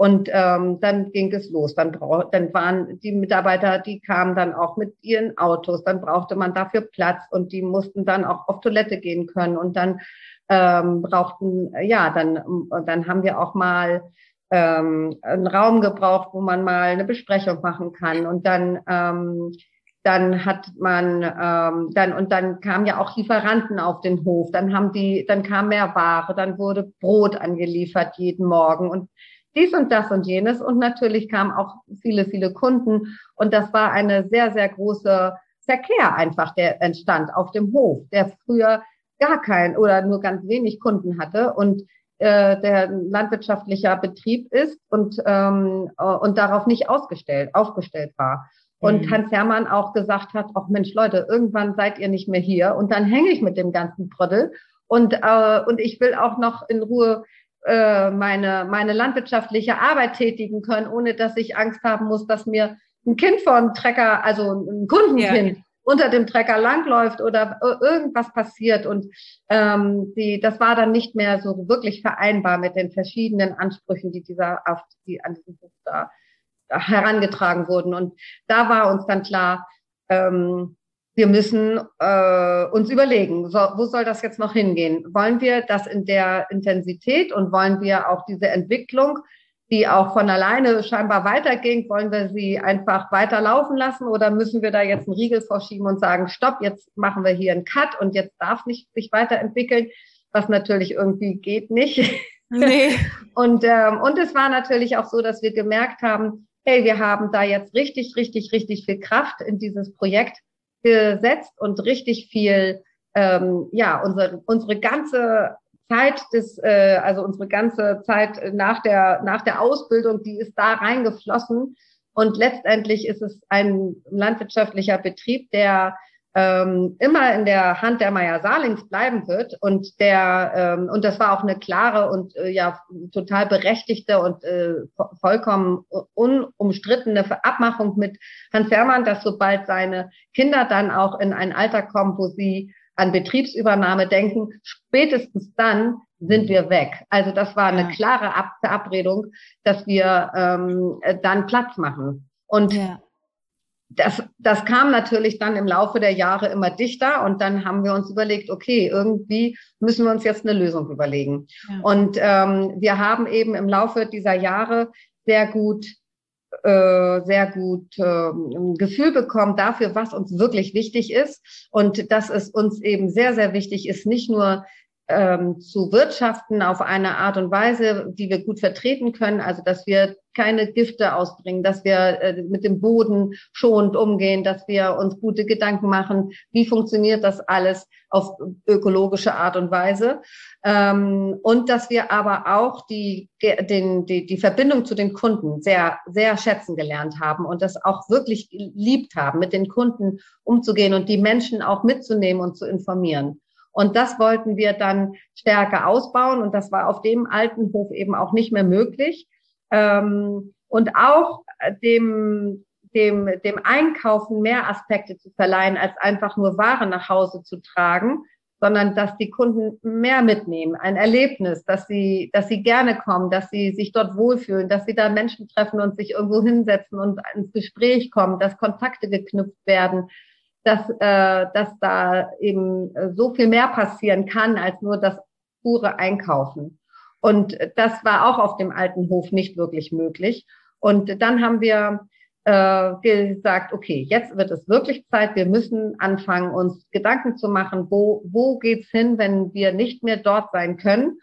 Und ähm, dann ging es los. Dann, brauch, dann waren die Mitarbeiter, die kamen dann auch mit ihren Autos. Dann brauchte man dafür Platz und die mussten dann auch auf Toilette gehen können. Und dann ähm, brauchten, ja, dann, dann haben wir auch mal ähm, einen Raum gebraucht, wo man mal eine Besprechung machen kann. Und dann ähm, dann hat man ähm, dann und dann kamen ja auch Lieferanten auf den Hof. Dann haben die, dann kam mehr Ware, dann wurde Brot angeliefert jeden Morgen und dies und das und jenes. Und natürlich kamen auch viele, viele Kunden. Und das war eine sehr, sehr große Verkehr einfach, der entstand auf dem Hof, der früher gar kein oder nur ganz wenig Kunden hatte und äh, der landwirtschaftlicher Betrieb ist und ähm, und darauf nicht ausgestellt, aufgestellt war. Und Hans Hermann auch gesagt hat, ach Mensch, Leute, irgendwann seid ihr nicht mehr hier und dann hänge ich mit dem ganzen Proddel und äh, und ich will auch noch in Ruhe äh, meine meine landwirtschaftliche Arbeit tätigen können, ohne dass ich Angst haben muss, dass mir ein Kind von Trecker, also ein Kundenkind, ja, unter dem Trecker langläuft oder irgendwas passiert. Und ähm, die, das war dann nicht mehr so wirklich vereinbar mit den verschiedenen Ansprüchen, die dieser auf die an diesem Buch da herangetragen wurden. Und da war uns dann klar, ähm, wir müssen äh, uns überlegen, so, wo soll das jetzt noch hingehen? Wollen wir das in der Intensität und wollen wir auch diese Entwicklung, die auch von alleine scheinbar weiterging, wollen wir sie einfach weiterlaufen lassen oder müssen wir da jetzt einen Riegel vorschieben und sagen, stopp, jetzt machen wir hier einen Cut und jetzt darf nicht sich weiterentwickeln, was natürlich irgendwie geht nicht. Nee. und, ähm, und es war natürlich auch so, dass wir gemerkt haben, hey, wir haben da jetzt richtig, richtig, richtig viel Kraft in dieses Projekt gesetzt und richtig viel, ähm, ja, unsere, unsere ganze Zeit des, äh, also unsere ganze Zeit nach der, nach der Ausbildung, die ist da reingeflossen. Und letztendlich ist es ein landwirtschaftlicher Betrieb, der ähm, immer in der Hand der Meyer-Salings bleiben wird und der ähm, und das war auch eine klare und äh, ja total berechtigte und äh, vollkommen unumstrittene Abmachung mit Hans Hermann, dass sobald seine Kinder dann auch in ein Alter kommen, wo sie an Betriebsübernahme denken, spätestens dann sind wir weg. Also das war eine ja. klare Ab- Verabredung, dass wir ähm, dann Platz machen. Und ja. Das, das kam natürlich dann im Laufe der Jahre immer dichter und dann haben wir uns überlegt, okay, irgendwie müssen wir uns jetzt eine Lösung überlegen. Ja. Und ähm, wir haben eben im Laufe dieser Jahre sehr gut, äh, sehr gut äh, ein Gefühl bekommen dafür, was uns wirklich wichtig ist und dass es uns eben sehr, sehr wichtig ist, nicht nur ähm, zu wirtschaften auf eine Art und Weise, die wir gut vertreten können, also dass wir keine Gifte ausbringen, dass wir äh, mit dem Boden schonend umgehen, dass wir uns gute Gedanken machen, wie funktioniert das alles auf ökologische Art und Weise ähm, und dass wir aber auch die, den, die, die Verbindung zu den Kunden sehr, sehr schätzen gelernt haben und das auch wirklich geliebt haben, mit den Kunden umzugehen und die Menschen auch mitzunehmen und zu informieren. Und das wollten wir dann stärker ausbauen und das war auf dem alten Hof eben auch nicht mehr möglich. Ähm, und auch dem, dem, dem Einkaufen mehr Aspekte zu verleihen, als einfach nur Ware nach Hause zu tragen, sondern dass die Kunden mehr mitnehmen, ein Erlebnis, dass sie, dass sie gerne kommen, dass sie sich dort wohlfühlen, dass sie da Menschen treffen und sich irgendwo hinsetzen und ins Gespräch kommen, dass Kontakte geknüpft werden. Dass, äh, dass da eben so viel mehr passieren kann als nur das pure Einkaufen. Und das war auch auf dem alten Hof nicht wirklich möglich. Und dann haben wir äh, gesagt, okay, jetzt wird es wirklich Zeit, wir müssen anfangen, uns Gedanken zu machen, wo, wo geht's hin, wenn wir nicht mehr dort sein können.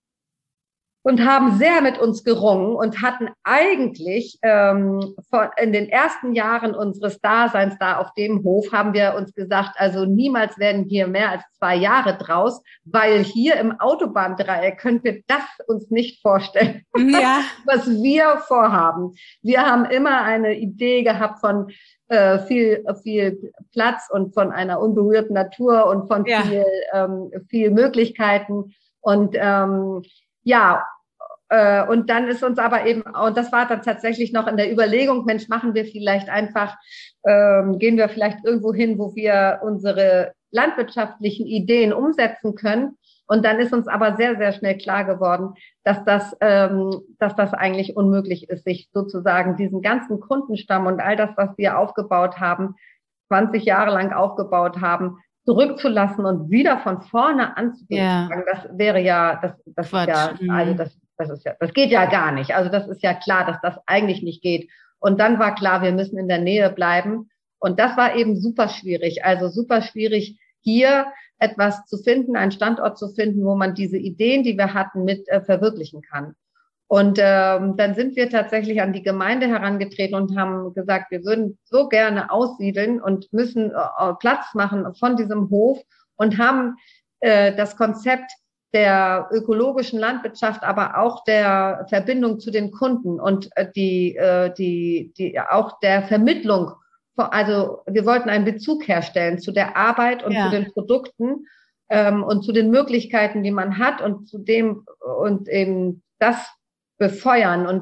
Und haben sehr mit uns gerungen und hatten eigentlich ähm, von, in den ersten Jahren unseres Daseins da auf dem Hof haben wir uns gesagt, also niemals werden hier mehr als zwei Jahre draus, weil hier im Autobahndreieck können wir das uns nicht vorstellen, ja. was wir vorhaben. Wir haben immer eine Idee gehabt von äh, viel, viel Platz und von einer unberührten Natur und von ja. viel, ähm, viel Möglichkeiten und ähm, ja, äh, und dann ist uns aber eben, und das war dann tatsächlich noch in der Überlegung, Mensch, machen wir vielleicht einfach, ähm, gehen wir vielleicht irgendwo hin, wo wir unsere landwirtschaftlichen Ideen umsetzen können. Und dann ist uns aber sehr, sehr schnell klar geworden, dass das, ähm, dass das eigentlich unmöglich ist, sich sozusagen diesen ganzen Kundenstamm und all das, was wir aufgebaut haben, zwanzig Jahre lang aufgebaut haben, zurückzulassen und wieder von vorne anzufangen. Ja. Das wäre ja, das, das ist ja, also das, das ist ja, das geht ja gar nicht. Also das ist ja klar, dass das eigentlich nicht geht. Und dann war klar, wir müssen in der Nähe bleiben. Und das war eben super schwierig. Also super schwierig, hier etwas zu finden, einen Standort zu finden, wo man diese Ideen, die wir hatten, mit äh, verwirklichen kann. Und ähm, dann sind wir tatsächlich an die Gemeinde herangetreten und haben gesagt, wir würden so gerne aussiedeln und müssen äh, Platz machen von diesem Hof und haben äh, das Konzept der ökologischen Landwirtschaft, aber auch der Verbindung zu den Kunden und äh, die, äh, die, die auch der Vermittlung. Also wir wollten einen Bezug herstellen zu der Arbeit und ja. zu den Produkten ähm, und zu den Möglichkeiten, die man hat und zu dem und eben das befeuern. Und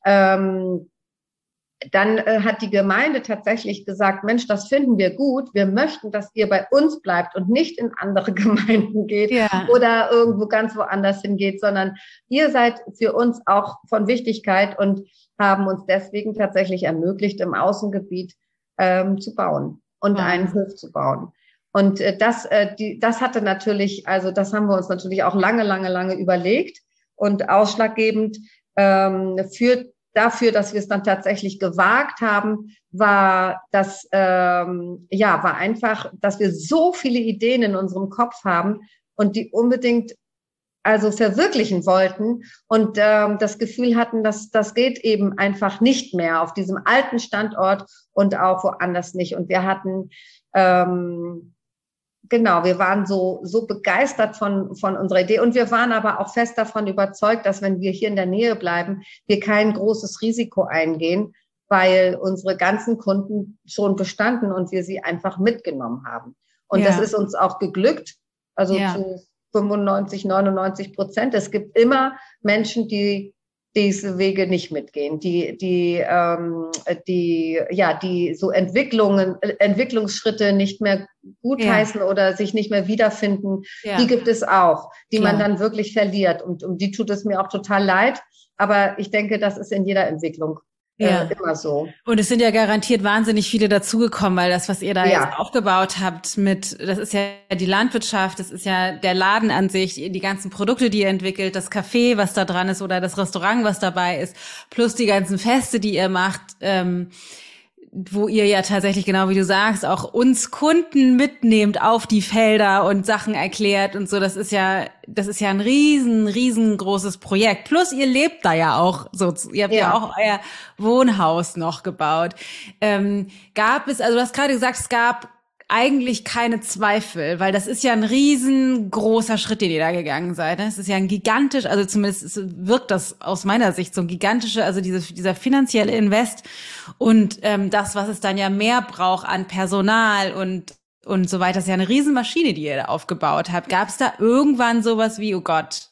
ähm, dann äh, hat die Gemeinde tatsächlich gesagt, Mensch, das finden wir gut. Wir möchten, dass ihr bei uns bleibt und nicht in andere Gemeinden geht ja. oder irgendwo ganz woanders hingeht, sondern ihr seid für uns auch von Wichtigkeit und haben uns deswegen tatsächlich ermöglicht, im Außengebiet ähm, zu bauen und wow. einen Hof zu bauen. Und äh, das, äh, die, das hatte natürlich, also das haben wir uns natürlich auch lange, lange, lange überlegt und ausschlaggebend ähm, für dafür, dass wir es dann tatsächlich gewagt haben, war das ähm, ja war einfach, dass wir so viele Ideen in unserem Kopf haben und die unbedingt also verwirklichen wollten und ähm, das Gefühl hatten, dass das geht eben einfach nicht mehr auf diesem alten Standort und auch woanders nicht. Und wir hatten ähm, genau, wir waren so so begeistert von von unserer Idee und wir waren aber auch fest davon überzeugt, dass wenn wir hier in der Nähe bleiben, wir kein großes Risiko eingehen, weil unsere ganzen Kunden schon bestanden und wir sie einfach mitgenommen haben. Und ja. das ist uns auch geglückt. Also ja. zu fünfundneunzig, neunundneunzig Prozent. Es gibt immer Menschen, die diese Wege nicht mitgehen, die, die, ähm, die, ja, die so Entwicklungen, Entwicklungsschritte nicht mehr gutheißen ja. oder sich nicht mehr wiederfinden. Ja. Die gibt es auch, die Klar. man dann wirklich verliert. Und um die tut es mir auch total leid. Aber ich denke, das ist in jeder Entwicklung. Ja. Äh, immer so. Und es sind ja garantiert wahnsinnig viele dazugekommen, weil das, was ihr da ja. jetzt aufgebaut habt mit, das ist ja die Landwirtschaft, das ist ja der Laden an sich, die ganzen Produkte, die ihr entwickelt, das Café, was da dran ist oder das Restaurant, was dabei ist, plus die ganzen Feste, die ihr macht, ähm, wo ihr ja tatsächlich, genau wie du sagst, auch uns Kunden mitnehmt auf die Felder und Sachen erklärt und so. Das ist ja, das ist ja ein riesen, riesengroßes Projekt. Plus ihr lebt da ja auch so. Ihr habt ja, ja auch euer Wohnhaus noch gebaut. Ähm, gab es, also du hast gerade gesagt, es gab eigentlich keine Zweifel, weil das ist ja ein riesengroßer Schritt, den ihr da gegangen seid. Es ist ja ein gigantisch, also zumindest wirkt das aus meiner Sicht so ein gigantischer, also diese, dieser finanzielle Invest und ähm, das, was es dann ja mehr braucht an Personal und und so weiter, das ist ja eine Riesenmaschine, die ihr da aufgebaut habt. Gab es da irgendwann sowas wie, oh Gott,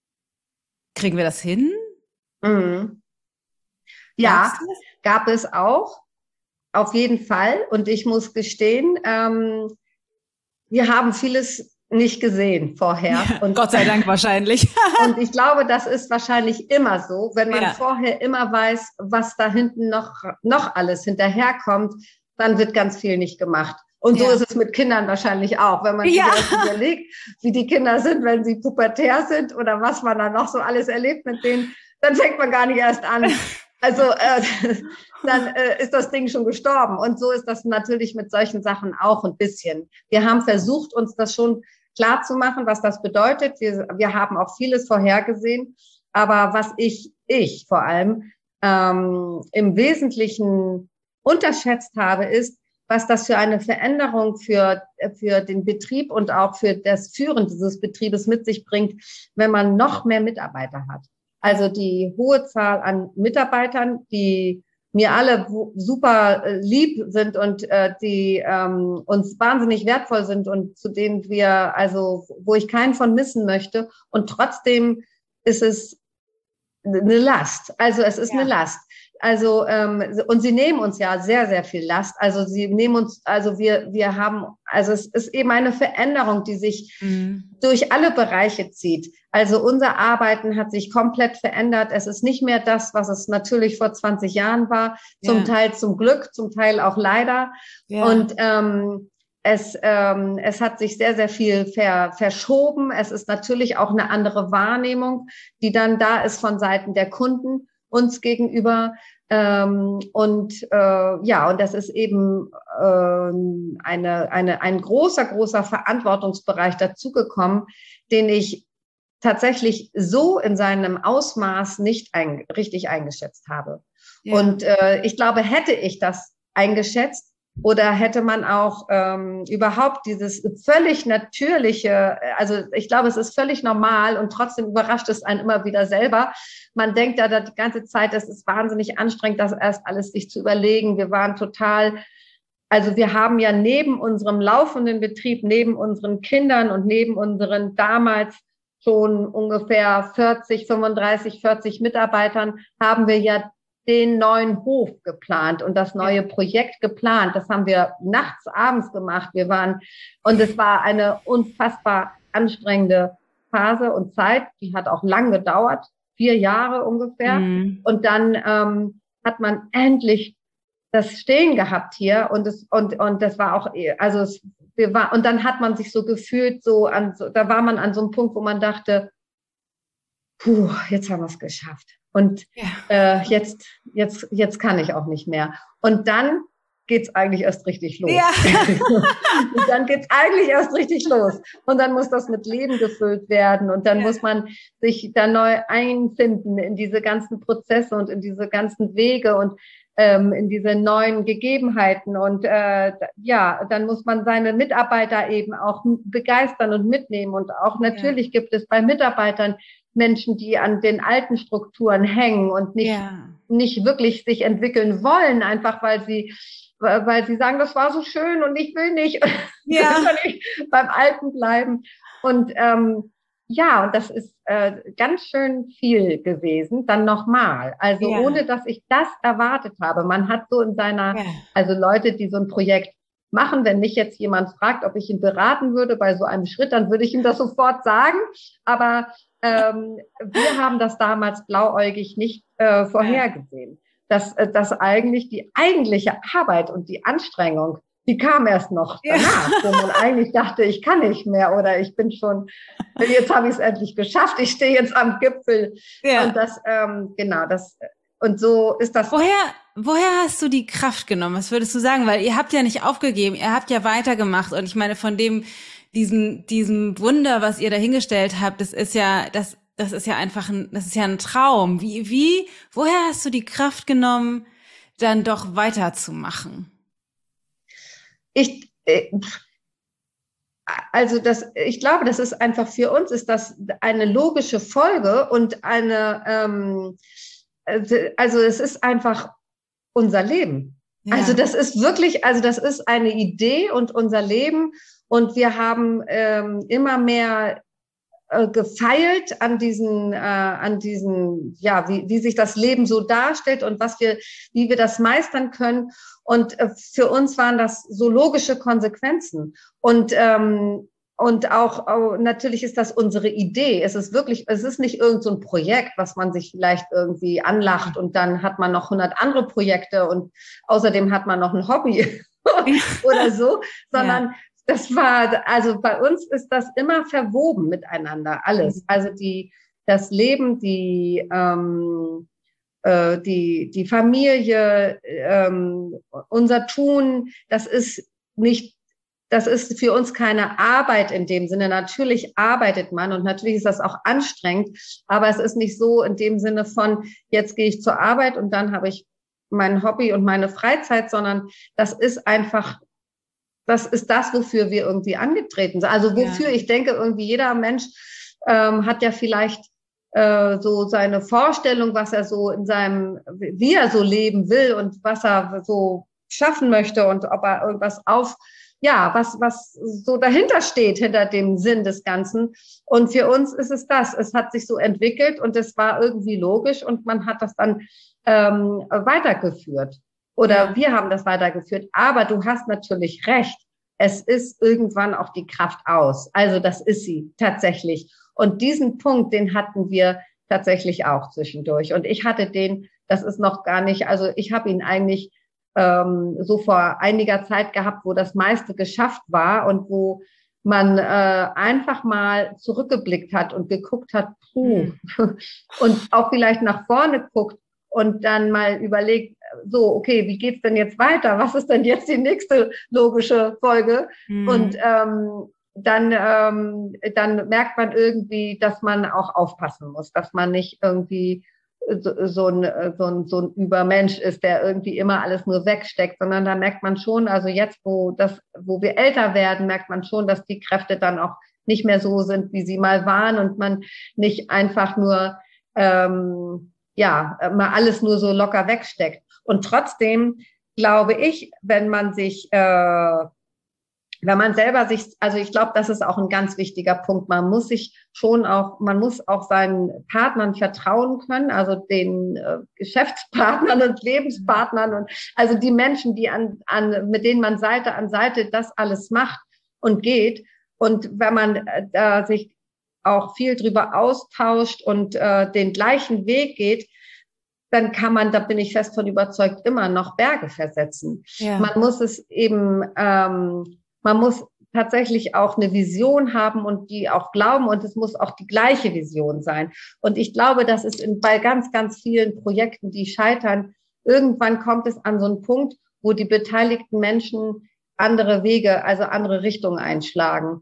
kriegen wir das hin? Mhm. Ja, gab es auch. Auf jeden Fall. Und ich muss gestehen, ähm, wir haben vieles nicht gesehen vorher. Ja, und, Gott sei Dank wahrscheinlich. Und ich glaube, das ist wahrscheinlich immer so, wenn man ja. vorher immer weiß, was da hinten noch, noch alles hinterherkommt, dann wird ganz viel nicht gemacht. Und so ja. ist es mit Kindern wahrscheinlich auch, wenn man sich ja. überlegt, wie die Kinder sind, wenn sie pubertär sind oder was man dann noch so alles erlebt mit denen, dann fängt man gar nicht erst an. Also äh, dann äh, ist das Ding schon gestorben. Und so ist das natürlich mit solchen Sachen auch ein bisschen. Wir haben versucht, uns das schon klar zu machen, was das bedeutet. Wir, wir haben auch vieles vorhergesehen. Aber was ich, ich vor allem ähm, im Wesentlichen unterschätzt habe, ist, was das für eine Veränderung für, für den Betrieb und auch für das Führen dieses Betriebes mit sich bringt, wenn man noch mehr Mitarbeiter hat. Also die hohe Zahl an Mitarbeitern, die mir alle super lieb sind und äh, die ähm, uns wahnsinnig wertvoll sind und zu denen wir, also wo ich keinen von missen möchte. Und trotzdem ist es eine Last. Also es ist ja. eine Last. Also ähm, und sie nehmen uns ja sehr, sehr viel Last. Also sie nehmen uns, also wir wir haben, also es ist eben eine Veränderung, die sich mhm. durch alle Bereiche zieht. Also unser Arbeiten hat sich komplett verändert. Es ist nicht mehr das, was es natürlich vor zwanzig Jahren war. Zum ja. Teil zum Glück, zum Teil auch leider. Ja. Und ähm, es ähm, es hat sich sehr, sehr viel ver, verschoben. Es ist natürlich auch eine andere Wahrnehmung, die dann da ist von Seiten der Kunden uns gegenüber. Ähm, und äh, ja, und das ist eben äh, eine, eine, ein großer, großer Verantwortungsbereich dazugekommen, den ich tatsächlich so in seinem Ausmaß nicht ein, richtig eingeschätzt habe. Ja. Und äh, ich glaube, hätte ich das eingeschätzt, oder hätte man auch ähm, überhaupt dieses völlig natürliche, also ich glaube, es ist völlig normal und trotzdem überrascht es einen immer wieder selber. Man denkt ja die ganze Zeit, das ist wahnsinnig anstrengend, das erst alles sich zu überlegen. Wir waren total, also wir haben ja neben unserem laufenden Betrieb, neben unseren Kindern und neben unseren damals schon ungefähr vierzig, fünfunddreißig, vierzig Mitarbeitern, haben wir ja den neuen Hof geplant und das neue Projekt geplant. Das haben wir nachts, abends gemacht. Wir waren, und es war eine unfassbar anstrengende Phase und Zeit. Die hat auch lang gedauert, vier Jahre ungefähr. Mhm. Und dann ähm, hat man endlich das Stehen gehabt hier und es und und das war auch, also es, wir war und dann hat man sich so gefühlt, so an, so, da war man an so einem Punkt, wo man dachte, puh, jetzt haben wir es geschafft. Und ja. äh, jetzt, jetzt, jetzt kann ich auch nicht mehr. Und dann geht's eigentlich erst richtig los. Ja. Und dann geht's eigentlich erst richtig los. Und dann muss das mit Leben gefüllt werden. Und dann ja. muss man sich da neu einfinden in diese ganzen Prozesse und in diese ganzen Wege und ähm, in diese neuen Gegebenheiten. Und äh, ja, dann muss man seine Mitarbeiter eben auch begeistern und mitnehmen. Und auch natürlich ja. gibt es bei Mitarbeitern Menschen, die an den alten Strukturen hängen und nicht, ja. nicht wirklich sich entwickeln wollen, einfach weil sie, weil sie sagen, das war so schön und ich will nicht, ja. ich beim Alten bleiben. Und ähm, ja, und das ist äh, ganz schön viel gewesen, dann nochmal. Also ja. ohne, dass ich das erwartet habe. Man hat so in seiner, ja. also Leute, die so ein Projekt machen, wenn mich jetzt jemand fragt, ob ich ihn beraten würde bei so einem Schritt, dann würde ich ihm das sofort sagen. Aber ähm, wir haben das damals blauäugig nicht äh, vorhergesehen. Dass, äh, dass eigentlich die eigentliche Arbeit und die Anstrengung, die kam erst noch danach, ja. wo man eigentlich dachte, ich kann nicht mehr oder ich bin schon, jetzt habe ich es endlich geschafft, ich stehe jetzt am Gipfel. Ja. Und das, ähm, genau, das, und so ist das. Woher, woher hast du die Kraft genommen? Was würdest du sagen? Weil ihr habt ja nicht aufgegeben, ihr habt ja weitergemacht und ich meine, von dem, diesen, diesem Wunder, was ihr dahingestellt habt, das ist ja, das, das ist ja einfach ein, das ist ja ein Traum. Wie, wie, woher hast du die Kraft genommen, dann doch weiterzumachen? Ich, äh, also das, ich glaube, das ist einfach für uns ist das eine logische Folge und eine, ähm, also es ist einfach unser Leben. Ja. Also das ist wirklich, also das ist eine Idee und unser Leben. Und wir haben ähm, immer mehr äh, gefeilt an diesen, äh, an diesen, ja, wie, wie sich das Leben so darstellt und was wir, wie wir das meistern können. Und äh, für uns waren das so logische Konsequenzen. Und ähm, und auch, auch natürlich ist das unsere Idee. Es ist wirklich, es ist nicht irgend so ein Projekt, was man sich vielleicht irgendwie anlacht und dann hat man noch hundert andere Projekte und außerdem hat man noch ein Hobby oder so, sondern ja. das war, also bei uns ist das immer verwoben miteinander, alles. Also die, das Leben, die, ähm, äh, die, die Familie, ähm, unser Tun, das ist nicht, das ist für uns keine Arbeit in dem Sinne. Natürlich arbeitet man und natürlich ist das auch anstrengend, aber es ist nicht so in dem Sinne von, jetzt gehe ich zur Arbeit und dann habe ich mein Hobby und meine Freizeit, sondern das ist einfach, das ist das, wofür wir irgendwie angetreten sind. Also wofür, ja. ich denke, irgendwie jeder Mensch ähm, hat ja vielleicht äh, so seine Vorstellung, was er so in seinem, wie er so leben will und was er so schaffen möchte und ob er irgendwas auf, ja, was, was so dahinter steht, hinter dem Sinn des Ganzen. Und für uns ist es das. Es hat sich so entwickelt und es war irgendwie logisch und man hat das dann ähm, weitergeführt. Oder Ja. wir haben das weitergeführt. Aber du hast natürlich recht. Es ist irgendwann auch die Kraft aus. Also das ist sie tatsächlich. Und diesen Punkt, den hatten wir tatsächlich auch zwischendurch. Und ich hatte den, das ist noch gar nicht, also ich habe ihn eigentlich ähm, so vor einiger Zeit gehabt, wo das meiste geschafft war und wo man äh, einfach mal zurückgeblickt hat und geguckt hat, puh, mhm. und auch vielleicht nach vorne guckt und dann mal überlegt, so, okay, wie geht's denn jetzt weiter? Was ist denn jetzt die nächste logische Folge? Mhm. Und ähm, dann, ähm, dann merkt man irgendwie, dass man auch aufpassen muss, dass man nicht irgendwie so, so, ein, so, ein, so ein Übermensch ist, der irgendwie immer alles nur wegsteckt, sondern da merkt man schon, also jetzt, wo das, wo wir älter werden, merkt man schon, dass die Kräfte dann auch nicht mehr so sind, wie sie mal waren und man nicht einfach nur ähm, ja mal alles nur so locker wegsteckt. Und trotzdem glaube ich, wenn man sich äh, wenn man selber sich, also ich glaube, das ist auch ein ganz wichtiger Punkt. Man muss sich schon auch, man muss auch seinen Partnern vertrauen können, also den äh, Geschäftspartnern und Lebenspartnern und also die Menschen, die an, an, mit denen man Seite an Seite das alles macht und geht. Und wenn man da äh, sich auch viel drüber austauscht und äh, den gleichen Weg geht, dann kann man, da bin ich fest von überzeugt, immer noch Berge versetzen. Ja. Man muss es eben, ähm, man muss tatsächlich auch eine Vision haben und die auch glauben und es muss auch die gleiche Vision sein. Und ich glaube, das ist in, bei ganz, ganz vielen Projekten, die scheitern, irgendwann kommt es an so einen Punkt, wo die beteiligten Menschen andere Wege, also andere Richtungen einschlagen,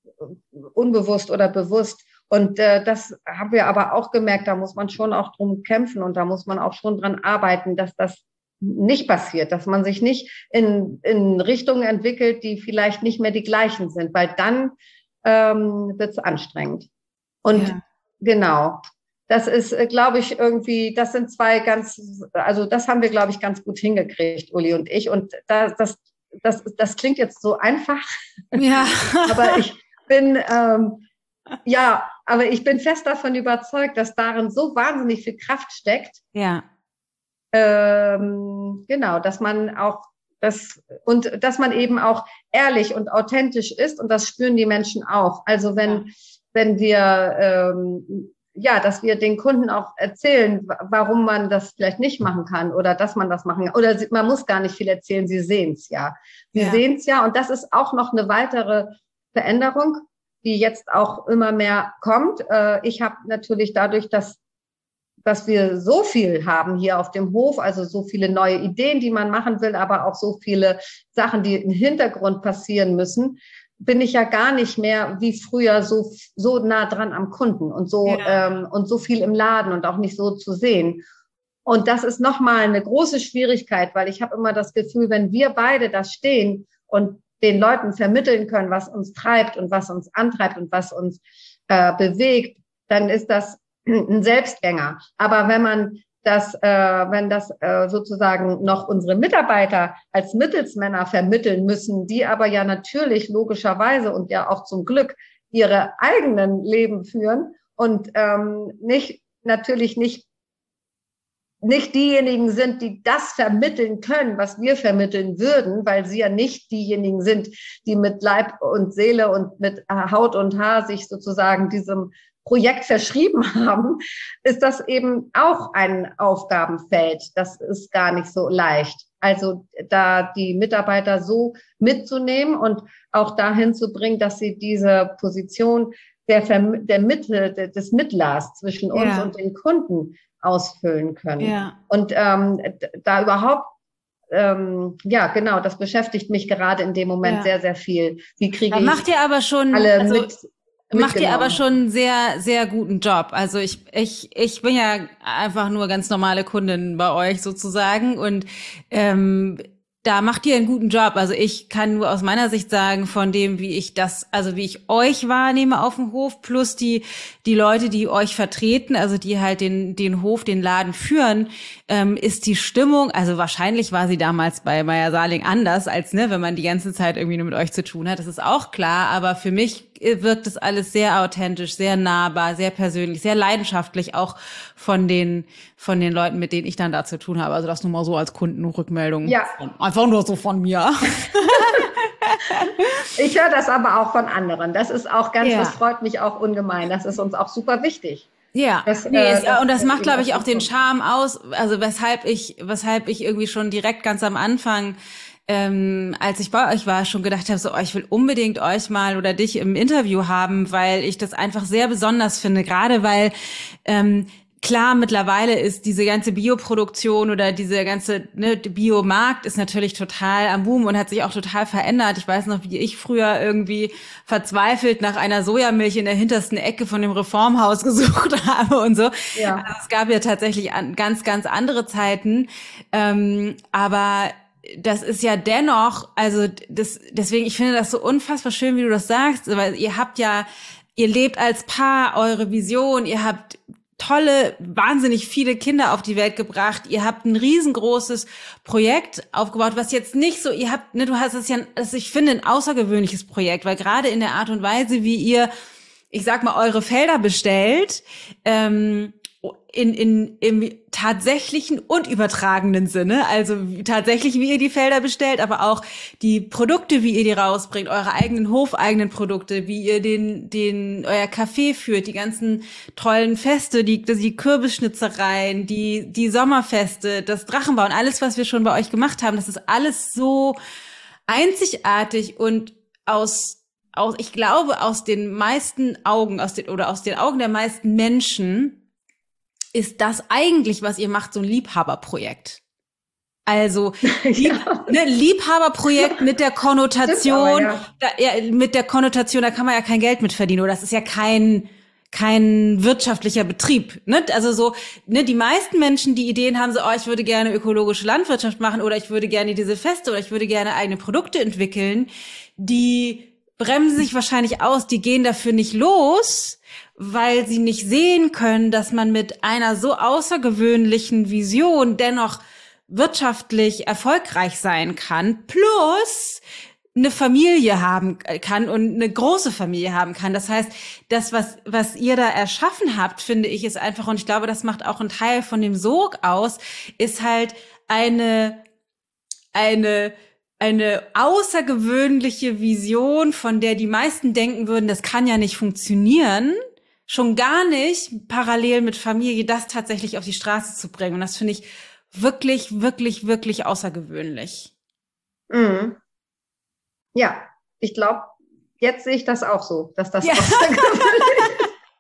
unbewusst oder bewusst. Und äh, das haben wir aber auch gemerkt, da muss man schon auch drum kämpfen und da muss man auch schon dran arbeiten, dass das nicht passiert, dass man sich nicht in, in Richtungen entwickelt, die vielleicht nicht mehr die gleichen sind, weil dann ähm, wird es anstrengend. Und ja. Genau, das ist, äh, glaube ich, irgendwie, das sind zwei ganz, also das haben wir, glaube ich, ganz gut hingekriegt, Uli und ich. Und da, das, das, das klingt jetzt so einfach, ja. aber ich bin, ähm, ja, aber ich bin fest davon überzeugt, dass darin so wahnsinnig viel Kraft steckt. Ja. Ähm, genau, dass man auch das und dass man eben auch ehrlich und authentisch ist und das spüren die Menschen auch. Also wenn ja. wenn wir ähm, ja, dass wir den Kunden auch erzählen, warum man das vielleicht nicht machen kann oder dass man das machen kann. Oder man muss gar nicht viel erzählen, sie sehen es ja. Sie ja. sehen es ja und das ist auch noch eine weitere Veränderung, die jetzt auch immer mehr kommt. Äh, ich habe natürlich dadurch, dass dass wir so viel haben hier auf dem Hof, also so viele neue Ideen, die man machen will, aber auch so viele Sachen, die im Hintergrund passieren müssen, bin ich ja gar nicht mehr wie früher so so nah dran am Kunden und so ja. ähm, und so viel im Laden und auch nicht so zu sehen. Und das ist nochmal eine große Schwierigkeit, weil ich habe immer das Gefühl, wenn wir beide da stehen und den Leuten vermitteln können, was uns treibt und was uns antreibt und was uns äh, bewegt, dann ist das ein Selbstgänger. Aber wenn man das, äh, wenn das äh, sozusagen noch unsere Mitarbeiter als Mittelsmänner vermitteln müssen, die aber ja natürlich logischerweise und ja auch zum Glück ihre eigenen Leben führen und ähm, nicht natürlich nicht nicht diejenigen sind, die das vermitteln können, was wir vermitteln würden, weil sie ja nicht diejenigen sind, die mit Leib und Seele und mit Haut und Haar sich sozusagen diesem Projekt verschrieben haben, ist das eben auch ein Aufgabenfeld. Das ist gar nicht so leicht. Also da die Mitarbeiter so mitzunehmen und auch dahin zu bringen, dass sie diese Position der, Verm- der Mitte, des Mittlers zwischen uns ja. und den Kunden ausfüllen können. Ja. Und ähm, da überhaupt, ähm, ja genau, das beschäftigt mich gerade in dem Moment ja. sehr, sehr viel. Wie kriege da ich macht ihr aber schon, alle also mit Macht ihr aber schon einen sehr, sehr guten Job. Also ich, ich, ich bin ja einfach nur ganz normale Kundin bei euch sozusagen und ähm, da macht ihr einen guten Job. Also ich kann nur aus meiner Sicht sagen, von dem, wie ich das, also wie ich euch wahrnehme auf dem Hof, plus die die Leute, die euch vertreten, also die halt den den Hof, den Laden führen, ähm, ist die Stimmung, also wahrscheinlich war sie damals bei Meyer Saling anders, als ne, wenn man die ganze Zeit irgendwie nur mit euch zu tun hat. Das ist auch klar, aber für mich wirkt es alles sehr authentisch, sehr nahbar, sehr persönlich, sehr leidenschaftlich, auch von den von den Leuten, mit denen ich dann da zu tun habe. Also das nur mal so als Kundenrückmeldung. Ja. Von, einfach nur so von mir. Ich höre das aber auch von anderen. Das ist auch ganz, ja. das freut mich auch ungemein. Das ist uns auch super wichtig. Ja, das, nee, äh, ist, das, und das macht, glaube ich, das auch den Charme aus, also weshalb ich, weshalb ich irgendwie schon direkt ganz am Anfang, ähm, als ich bei euch war, schon gedacht habe, so, oh, ich will unbedingt euch mal oder dich im Interview haben, weil ich das einfach sehr besonders finde, gerade weil, ähm, klar, mittlerweile ist diese ganze Bioproduktion oder diese ganze ne, Biomarkt ist natürlich total am Boom und hat sich auch total verändert. Ich weiß noch, wie ich früher irgendwie verzweifelt nach einer Sojamilch in der hintersten Ecke von dem Reformhaus gesucht habe und so. Ja. Also es gab ja tatsächlich ganz, ganz andere Zeiten. Ähm, aber das ist ja dennoch, also das, deswegen, ich finde das so unfassbar schön, wie du das sagst, weil ihr habt ja, ihr lebt als Paar eure Vision, ihr habt tolle, wahnsinnig viele Kinder auf die Welt gebracht. Ihr habt ein riesengroßes Projekt aufgebaut, was jetzt nicht so, ihr habt, ne, du hast es ja, also ich finde, ein außergewöhnliches Projekt, weil gerade in der Art und Weise, wie ihr, ich sag mal, eure Felder bestellt, ähm, in, in, im tatsächlichen und übertragenen Sinne, also tatsächlich, wie ihr die Felder bestellt, aber auch die Produkte, wie ihr die rausbringt, eure eigenen hofeigenen Produkte, wie ihr den, den, euer Café führt, die ganzen tollen Feste, die, die Kürbisschnitzereien, die, die Sommerfeste, das Drachenbauen, alles, was wir schon bei euch gemacht haben, das ist alles so einzigartig und aus, aus, ich glaube, aus den meisten Augen, aus den, oder aus den Augen der meisten Menschen, ist das eigentlich, was ihr macht, so ein Liebhaberprojekt. Also Lieb, ja. ne, Liebhaberprojekt mit der Konnotation, aber, ja. Da, ja, mit der Konnotation, da kann man ja kein Geld mit verdienen, oder das ist ja kein kein wirtschaftlicher Betrieb. Ne? Also so, ne, die meisten Menschen, die Ideen haben, so, oh, ich würde gerne ökologische Landwirtschaft machen oder ich würde gerne diese Feste oder ich würde gerne eigene Produkte entwickeln, die bremsen sich wahrscheinlich aus, die gehen dafür nicht los, weil sie nicht sehen können, dass man mit einer so außergewöhnlichen Vision dennoch wirtschaftlich erfolgreich sein kann, plus eine Familie haben kann und eine große Familie haben kann. Das heißt, das, was, was ihr da erschaffen habt, finde ich, ist einfach, und ich glaube, das macht auch einen Teil von dem Sog aus, ist halt eine, eine, eine außergewöhnliche Vision, von der die meisten denken würden, das kann ja nicht funktionieren, schon gar nicht parallel mit Familie das tatsächlich auf die Straße zu bringen. Und das finde ich wirklich, wirklich, wirklich außergewöhnlich. Mhm. Ja, ich glaube, jetzt sehe ich das auch so, dass das ja. außergewöhnlich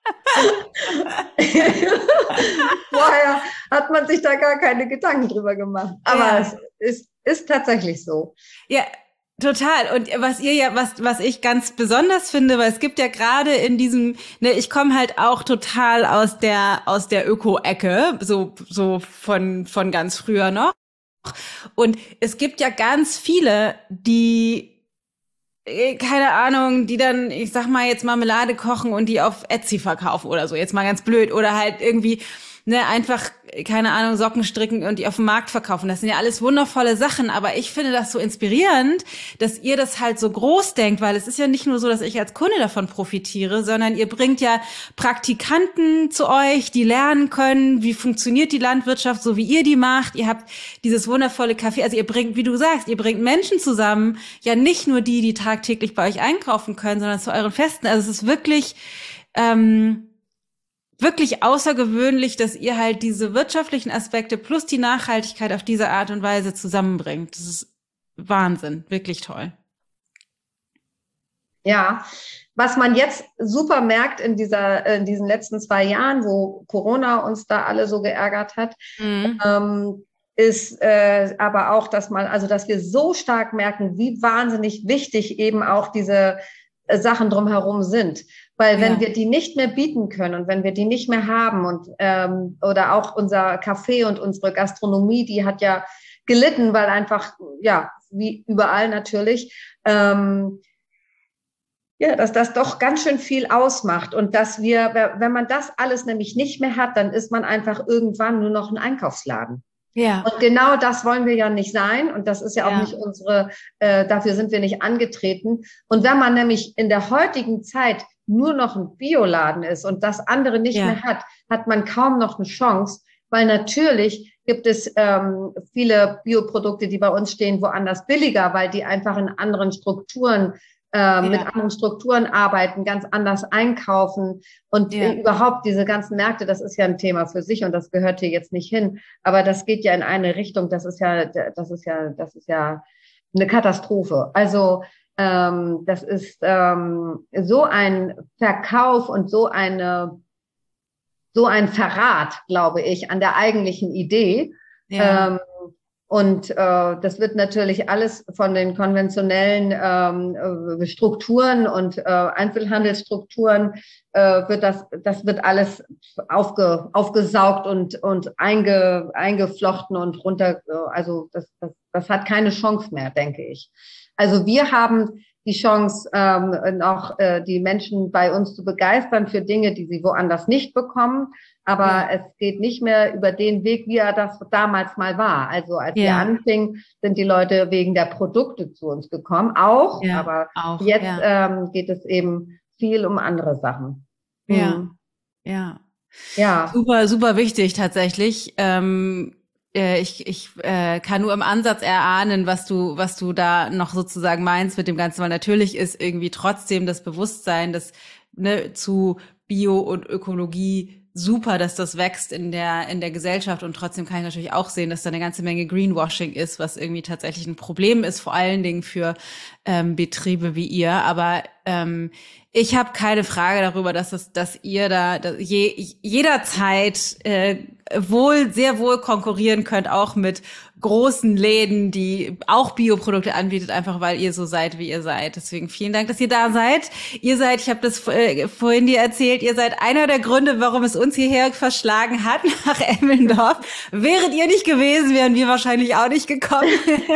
ist. Vorher hat man sich da gar keine Gedanken drüber gemacht. Aber ja. es ist, ist tatsächlich so. Ja, total. Und was ihr ja, was, was ich ganz besonders finde, weil es gibt ja gerade in diesem, ne, ich komme halt auch total aus der, aus der Öko-Ecke, so, so von, von ganz früher noch. Und es gibt ja ganz viele, die, keine Ahnung, die dann, ich sag mal, jetzt Marmelade kochen und die auf Etsy verkaufen oder so, jetzt mal ganz blöd, oder halt irgendwie, ne, einfach, keine Ahnung, Socken stricken und die auf dem Markt verkaufen. Das sind ja alles wundervolle Sachen, aber ich finde das so inspirierend, dass ihr das halt so groß denkt, weil es ist ja nicht nur so, dass ich als Kunde davon profitiere, sondern ihr bringt ja Praktikanten zu euch, die lernen können, wie funktioniert die Landwirtschaft, so wie ihr die macht. Ihr habt dieses wundervolle Café, also ihr bringt, wie du sagst, ihr bringt Menschen zusammen, ja nicht nur die, die tagtäglich bei euch einkaufen können, sondern zu euren Festen. Also es ist wirklich, ähm, wirklich außergewöhnlich, dass ihr halt diese wirtschaftlichen Aspekte plus die Nachhaltigkeit auf diese Art und Weise zusammenbringt. Das ist Wahnsinn, wirklich toll. Ja, was man jetzt super merkt in dieser, in diesen letzten zwei Jahren, wo Corona uns da alle so geärgert hat, mhm. ähm, ist äh, aber auch, dass man, also dass wir so stark merken, wie wahnsinnig wichtig eben auch diese äh, Sachen drumherum sind. Weil wenn ja. wir die nicht mehr bieten können und wenn wir die nicht mehr haben und ähm, oder auch unser Café und unsere Gastronomie, die hat ja gelitten, weil einfach, ja, wie überall natürlich, ähm, ja, dass das doch ganz schön viel ausmacht und dass wir, wenn man das alles nämlich nicht mehr hat, dann ist man einfach irgendwann nur noch ein Einkaufsladen. Ja. Und genau das wollen wir ja nicht sein. Und das ist ja auch Ja. nicht unsere, äh, dafür sind wir nicht angetreten. Und wenn man nämlich in der heutigen Zeit nur noch ein Bioladen ist und das andere nicht Ja. mehr hat, hat man kaum noch eine Chance, weil natürlich gibt es ähm, viele Bioprodukte, die bei uns stehen, woanders billiger, weil die einfach in anderen Strukturen äh, Ja. mit anderen Strukturen arbeiten, ganz anders einkaufen und Ja. äh, überhaupt diese ganzen Märkte, das ist ja ein Thema für sich und das gehört hier jetzt nicht hin, aber das geht ja in eine Richtung, das ist ja, das ist ja, das ist ja eine Katastrophe. Also ähm, das ist ähm, so ein Verkauf und so eine so ein Verrat, glaube ich, an der eigentlichen Idee. Ja. Ähm, und äh, das wird natürlich alles von den konventionellen ähm, Strukturen und äh, Einzelhandelsstrukturen äh, wird das, das wird alles aufge, aufgesaugt und und einge, eingeflochten und runter. Also das, das, das hat keine Chance mehr, denke ich. Also wir haben die Chance, ähm, noch äh, die Menschen bei uns zu begeistern für Dinge, die sie woanders nicht bekommen. Aber Ja. es geht nicht mehr über den Weg, wie er das damals mal war. Also als Ja. wir anfingen, sind die Leute wegen der Produkte zu uns gekommen, auch. Ja, aber auch, jetzt ja. ähm, geht es eben viel um andere Sachen. Ja, Mhm. ja. Ja. Super, super wichtig tatsächlich. Ähm, äh, ich ich äh, kann nur im Ansatz erahnen, was du was du da noch sozusagen meinst mit dem Ganzen, weil natürlich ist irgendwie trotzdem das Bewusstsein, das ne, zu Bio und Ökologie super, dass das wächst in der in der Gesellschaft und trotzdem kann ich natürlich auch sehen, dass da eine ganze Menge Greenwashing ist, was irgendwie tatsächlich ein Problem ist, vor allen Dingen für ähm, Betriebe wie ihr. Aber ähm, ich habe keine Frage darüber, dass es, dass ihr da dass je, jederzeit äh, wohl sehr wohl konkurrieren könnt, auch mit großen Läden, die auch Bioprodukte anbietet, einfach weil ihr so seid, wie ihr seid. Deswegen vielen Dank, dass ihr da seid. Ihr seid, ich habe das äh, vorhin dir erzählt, ihr seid einer der Gründe, warum es uns hierher verschlagen hat nach Emmendorf. Wäret ihr nicht gewesen, wären wir wahrscheinlich auch nicht gekommen.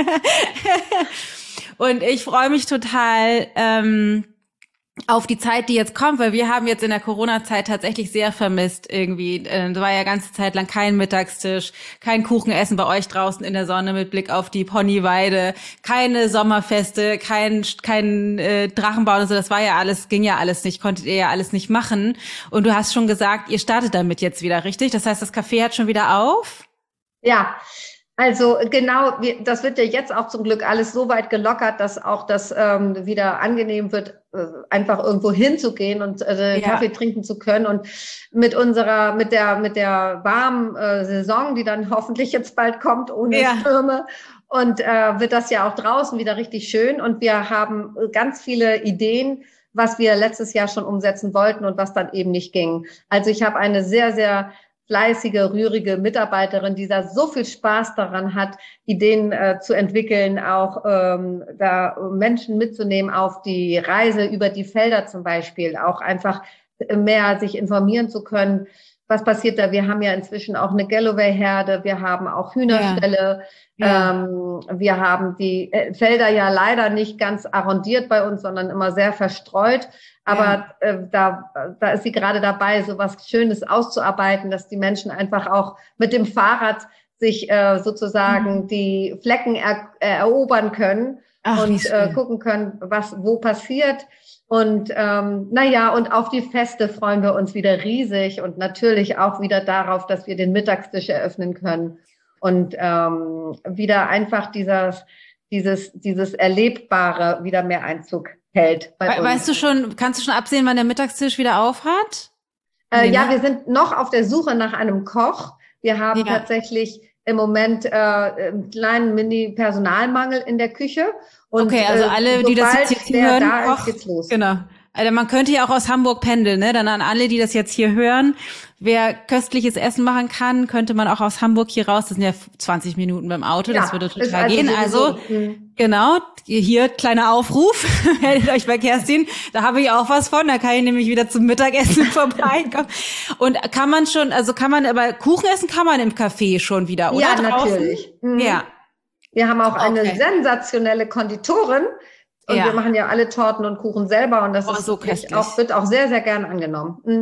Und ich freue mich total ähm, auf die Zeit, die jetzt kommt, weil wir haben jetzt in der Corona-Zeit tatsächlich sehr vermisst irgendwie. Da war ja ganze Zeit lang kein Mittagstisch, kein Kuchenessen bei euch draußen in der Sonne mit Blick auf die Ponyweide, keine Sommerfeste, kein kein äh, Drachenbau und so. Das war ja alles, ging ja alles nicht, konntet ihr ja alles nicht machen. Und du hast schon gesagt, ihr startet damit jetzt wieder, richtig? Das heißt, das Café hat schon wieder auf? Ja. Also genau, wir, das wird ja jetzt auch zum Glück alles so weit gelockert, dass auch das ähm, wieder angenehm wird, äh, einfach irgendwo hinzugehen und äh, Ja. Kaffee trinken zu können. Und mit unserer, mit der, mit der warmen äh, Saison, die dann hoffentlich jetzt bald kommt, ohne Ja. Stürme, und äh, wird das ja auch draußen wieder richtig schön. Und wir haben ganz viele Ideen, was wir letztes Jahr schon umsetzen wollten und was dann eben nicht ging. Also ich habe eine sehr, sehr fleißige, rührige Mitarbeiterin, die da so viel Spaß daran hat, Ideen äh, zu entwickeln, auch ähm, da Menschen mitzunehmen auf die Reise über die Felder zum Beispiel, auch einfach mehr sich informieren zu können. Was passiert da? Wir haben ja inzwischen auch eine Galloway-Herde, wir haben auch Hühnerställe, Ja. ähm, wir haben die Felder ja leider nicht ganz arrondiert bei uns, sondern immer sehr verstreut. Aber Ja. äh, da, da ist sie gerade dabei, so was Schönes auszuarbeiten, dass die Menschen einfach auch mit dem Fahrrad sich äh, sozusagen Mhm. die Flecken er, erobern können. Ach, wie Und schön. äh, gucken können, was wo passiert. Und ähm, naja, und auf die Feste freuen wir uns wieder riesig und natürlich auch wieder darauf, dass wir den Mittagstisch eröffnen können und ähm, wieder einfach dieses, dieses, dieses Erlebbare wieder mehr Einzug hält bei We uns. weißt du schon, kannst du schon absehen, wann der Mittagstisch wieder auf hat? Äh, Nee, ja, ne? wir sind noch auf der Suche nach einem Koch. Wir haben Ja. tatsächlich im Moment äh, einen kleinen Mini-Personalmangel in der Küche. Und Okay, also äh, alle, die das sobald jetzt hier der hören, da ist, Koch, geht's los. genau. Also man könnte ja auch aus Hamburg pendeln, ne? Dann an alle, die das jetzt hier hören, wer köstliches Essen machen kann, könnte man auch aus Hamburg hier raus. Das sind ja zwanzig Minuten beim Auto, das Ja, würde ist total also gehen. sowieso, Also hm. genau, hier kleiner Aufruf, meldet euch bei Kerstin, da habe ich auch was von, da kann ich nämlich wieder zum Mittagessen vorbeikommen. Und kann man schon, also kann man, aber Kuchen essen kann man im Café schon wieder, oder? Ja, Draußen? natürlich. Mhm. Ja. Wir haben auch eine Okay. sensationelle Konditorin und Ja. wir machen ja alle Torten und Kuchen selber und das Oh, ist so wirklich köstlich. auch, wird auch sehr, sehr gern angenommen. Mhm. Ja.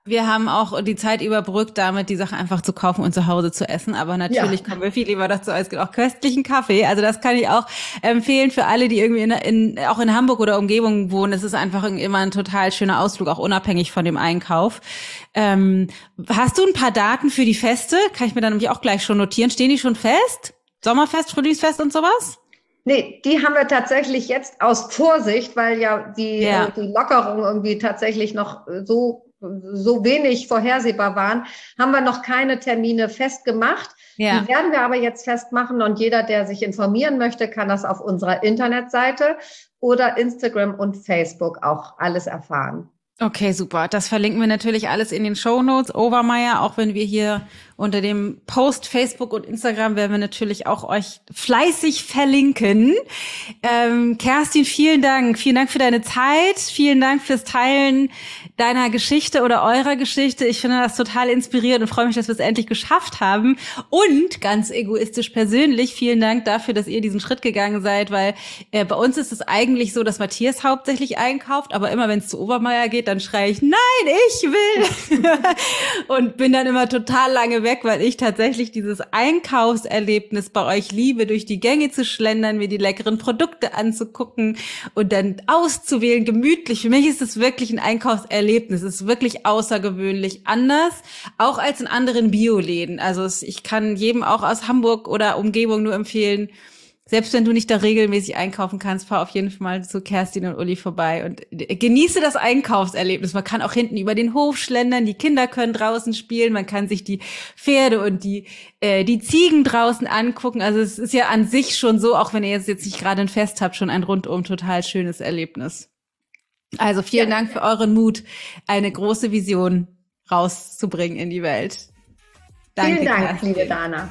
wir haben auch die Zeit überbrückt, damit die Sachen einfach zu kaufen und zu Hause zu essen. Aber natürlich ja. kommen wir viel lieber dazu, als auch köstlichen Kaffee. Also das kann ich auch empfehlen für alle, die irgendwie in, in, auch in Hamburg oder Umgebung wohnen. Es ist einfach immer ein total schöner Ausflug, auch unabhängig von dem Einkauf. Ähm, hast du ein paar Daten für die Feste? Kann ich mir dann nämlich auch gleich schon notieren. Stehen die schon fest? Sommerfest, Frühlingsfest und sowas? Nee, die haben wir tatsächlich jetzt aus Vorsicht, weil ja die, ja. Äh, die Lockerungen irgendwie tatsächlich noch so so wenig vorhersehbar waren, haben wir noch keine Termine festgemacht. Ja. Die werden wir aber jetzt festmachen und jeder, der sich informieren möchte, kann das auf unserer Internetseite oder Instagram und Facebook auch alles erfahren. Okay, super. Das verlinken wir natürlich alles in den Shownotes. Overmaier, auch wenn wir hier unter dem Post Facebook und Instagram werden wir natürlich auch euch fleißig verlinken. Ähm, Kerstin, vielen Dank. Vielen Dank für deine Zeit. Vielen Dank fürs Teilen deiner Geschichte oder eurer Geschichte. Ich finde das total inspirierend und freue mich, dass wir es endlich geschafft haben. Und ganz egoistisch persönlich, vielen Dank dafür, dass ihr diesen Schritt gegangen seid, weil äh, bei uns ist es eigentlich so, dass Matthias hauptsächlich einkauft, aber immer wenn es zu Overmaier geht, dann schreie ich, nein, ich will. Und bin dann immer total lange weg, weil ich tatsächlich dieses Einkaufserlebnis bei euch liebe, durch die Gänge zu schlendern, mir die leckeren Produkte anzugucken und dann auszuwählen, gemütlich. Für mich ist es wirklich ein Einkaufserlebnis. Es ist wirklich außergewöhnlich anders, auch als in anderen Bioläden. Also es, ich kann jedem auch aus Hamburg oder Umgebung nur empfehlen, selbst wenn du nicht da regelmäßig einkaufen kannst, fahr auf jeden Fall mal zu Kerstin und Uli vorbei und genieße das Einkaufserlebnis. Man kann auch hinten über den Hof schlendern, die Kinder können draußen spielen, man kann sich die Pferde und die äh, die Ziegen draußen angucken. Also es ist ja an sich schon so, auch wenn ihr jetzt, jetzt nicht gerade ein Fest habt, schon ein rundum total schönes Erlebnis. Also vielen ja. Dank für euren Mut, eine große Vision rauszubringen in die Welt. Danke, vielen Dank, Kerstin. liebe Dana.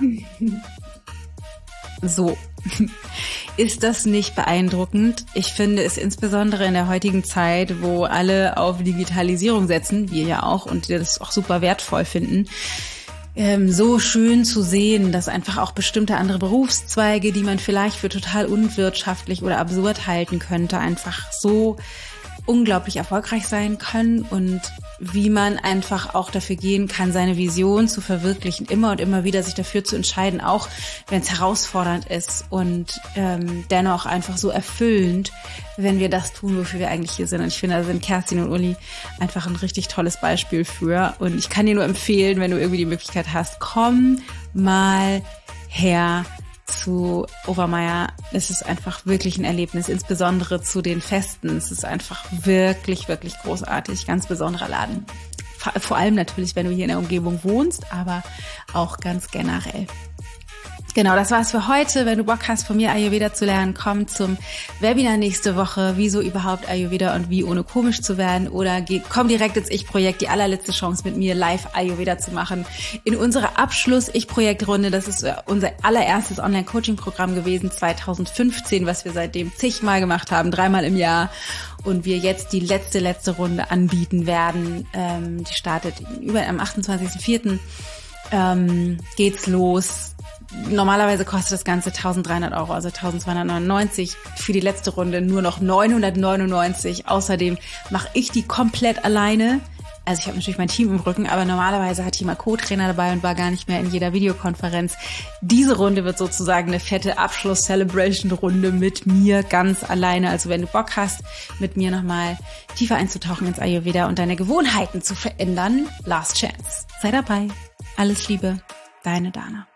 So, ist das nicht beeindruckend? Ich finde es insbesondere in der heutigen Zeit, wo alle auf Digitalisierung setzen, wir ja auch, und das auch super wertvoll finden, ähm, so schön zu sehen, dass einfach auch bestimmte andere Berufszweige, die man vielleicht für total unwirtschaftlich oder absurd halten könnte, einfach so unglaublich erfolgreich sein können und wie man einfach auch dafür gehen kann, seine Vision zu verwirklichen, immer und immer wieder sich dafür zu entscheiden, auch wenn es herausfordernd ist und ähm, dennoch einfach so erfüllend, wenn wir das tun, wofür wir eigentlich hier sind. Und ich finde, da sind Kerstin und Uli einfach ein richtig tolles Beispiel für. Und ich kann dir nur empfehlen, wenn du irgendwie die Möglichkeit hast, komm mal her zu Overmaier. Es ist einfach wirklich ein Erlebnis, insbesondere zu den Festen. Es ist einfach wirklich, wirklich großartig, ganz besonderer Laden. Vor allem natürlich, wenn du hier in der Umgebung wohnst, aber auch ganz generell. Genau, das war's für heute. Wenn du Bock hast, von mir Ayurveda zu lernen, komm zum Webinar nächste Woche, wieso überhaupt Ayurveda und wie ohne komisch zu werden, oder geh, komm direkt ins Ich-Projekt, die allerletzte Chance mit mir live Ayurveda zu machen. In unserer Abschluss-Ich-Projekt-Runde, das ist unser allererstes Online-Coaching-Programm gewesen, zwanzig fünfzehn, was wir seitdem zigmal gemacht haben, dreimal im Jahr. Und wir jetzt die letzte, letzte Runde anbieten werden. Ähm, die startet über am achtundzwanzigsten vierten Ähm, geht's los. Normalerweise kostet das Ganze eintausenddreihundert Euro, also eintausendzweihundertneunundneunzig. Für die letzte Runde nur noch neunhundertneunundneunzig. Außerdem mache ich die komplett alleine. Also ich habe natürlich mein Team im Rücken, aber normalerweise hatte ich immer Co-Trainer dabei und war gar nicht mehr in jeder Videokonferenz. Diese Runde wird sozusagen eine fette Abschluss-Celebration-Runde mit mir ganz alleine. Also wenn du Bock hast, mit mir nochmal tiefer einzutauchen ins Ayurveda und deine Gewohnheiten zu verändern, last chance. Sei dabei. Alles Liebe, deine Dana.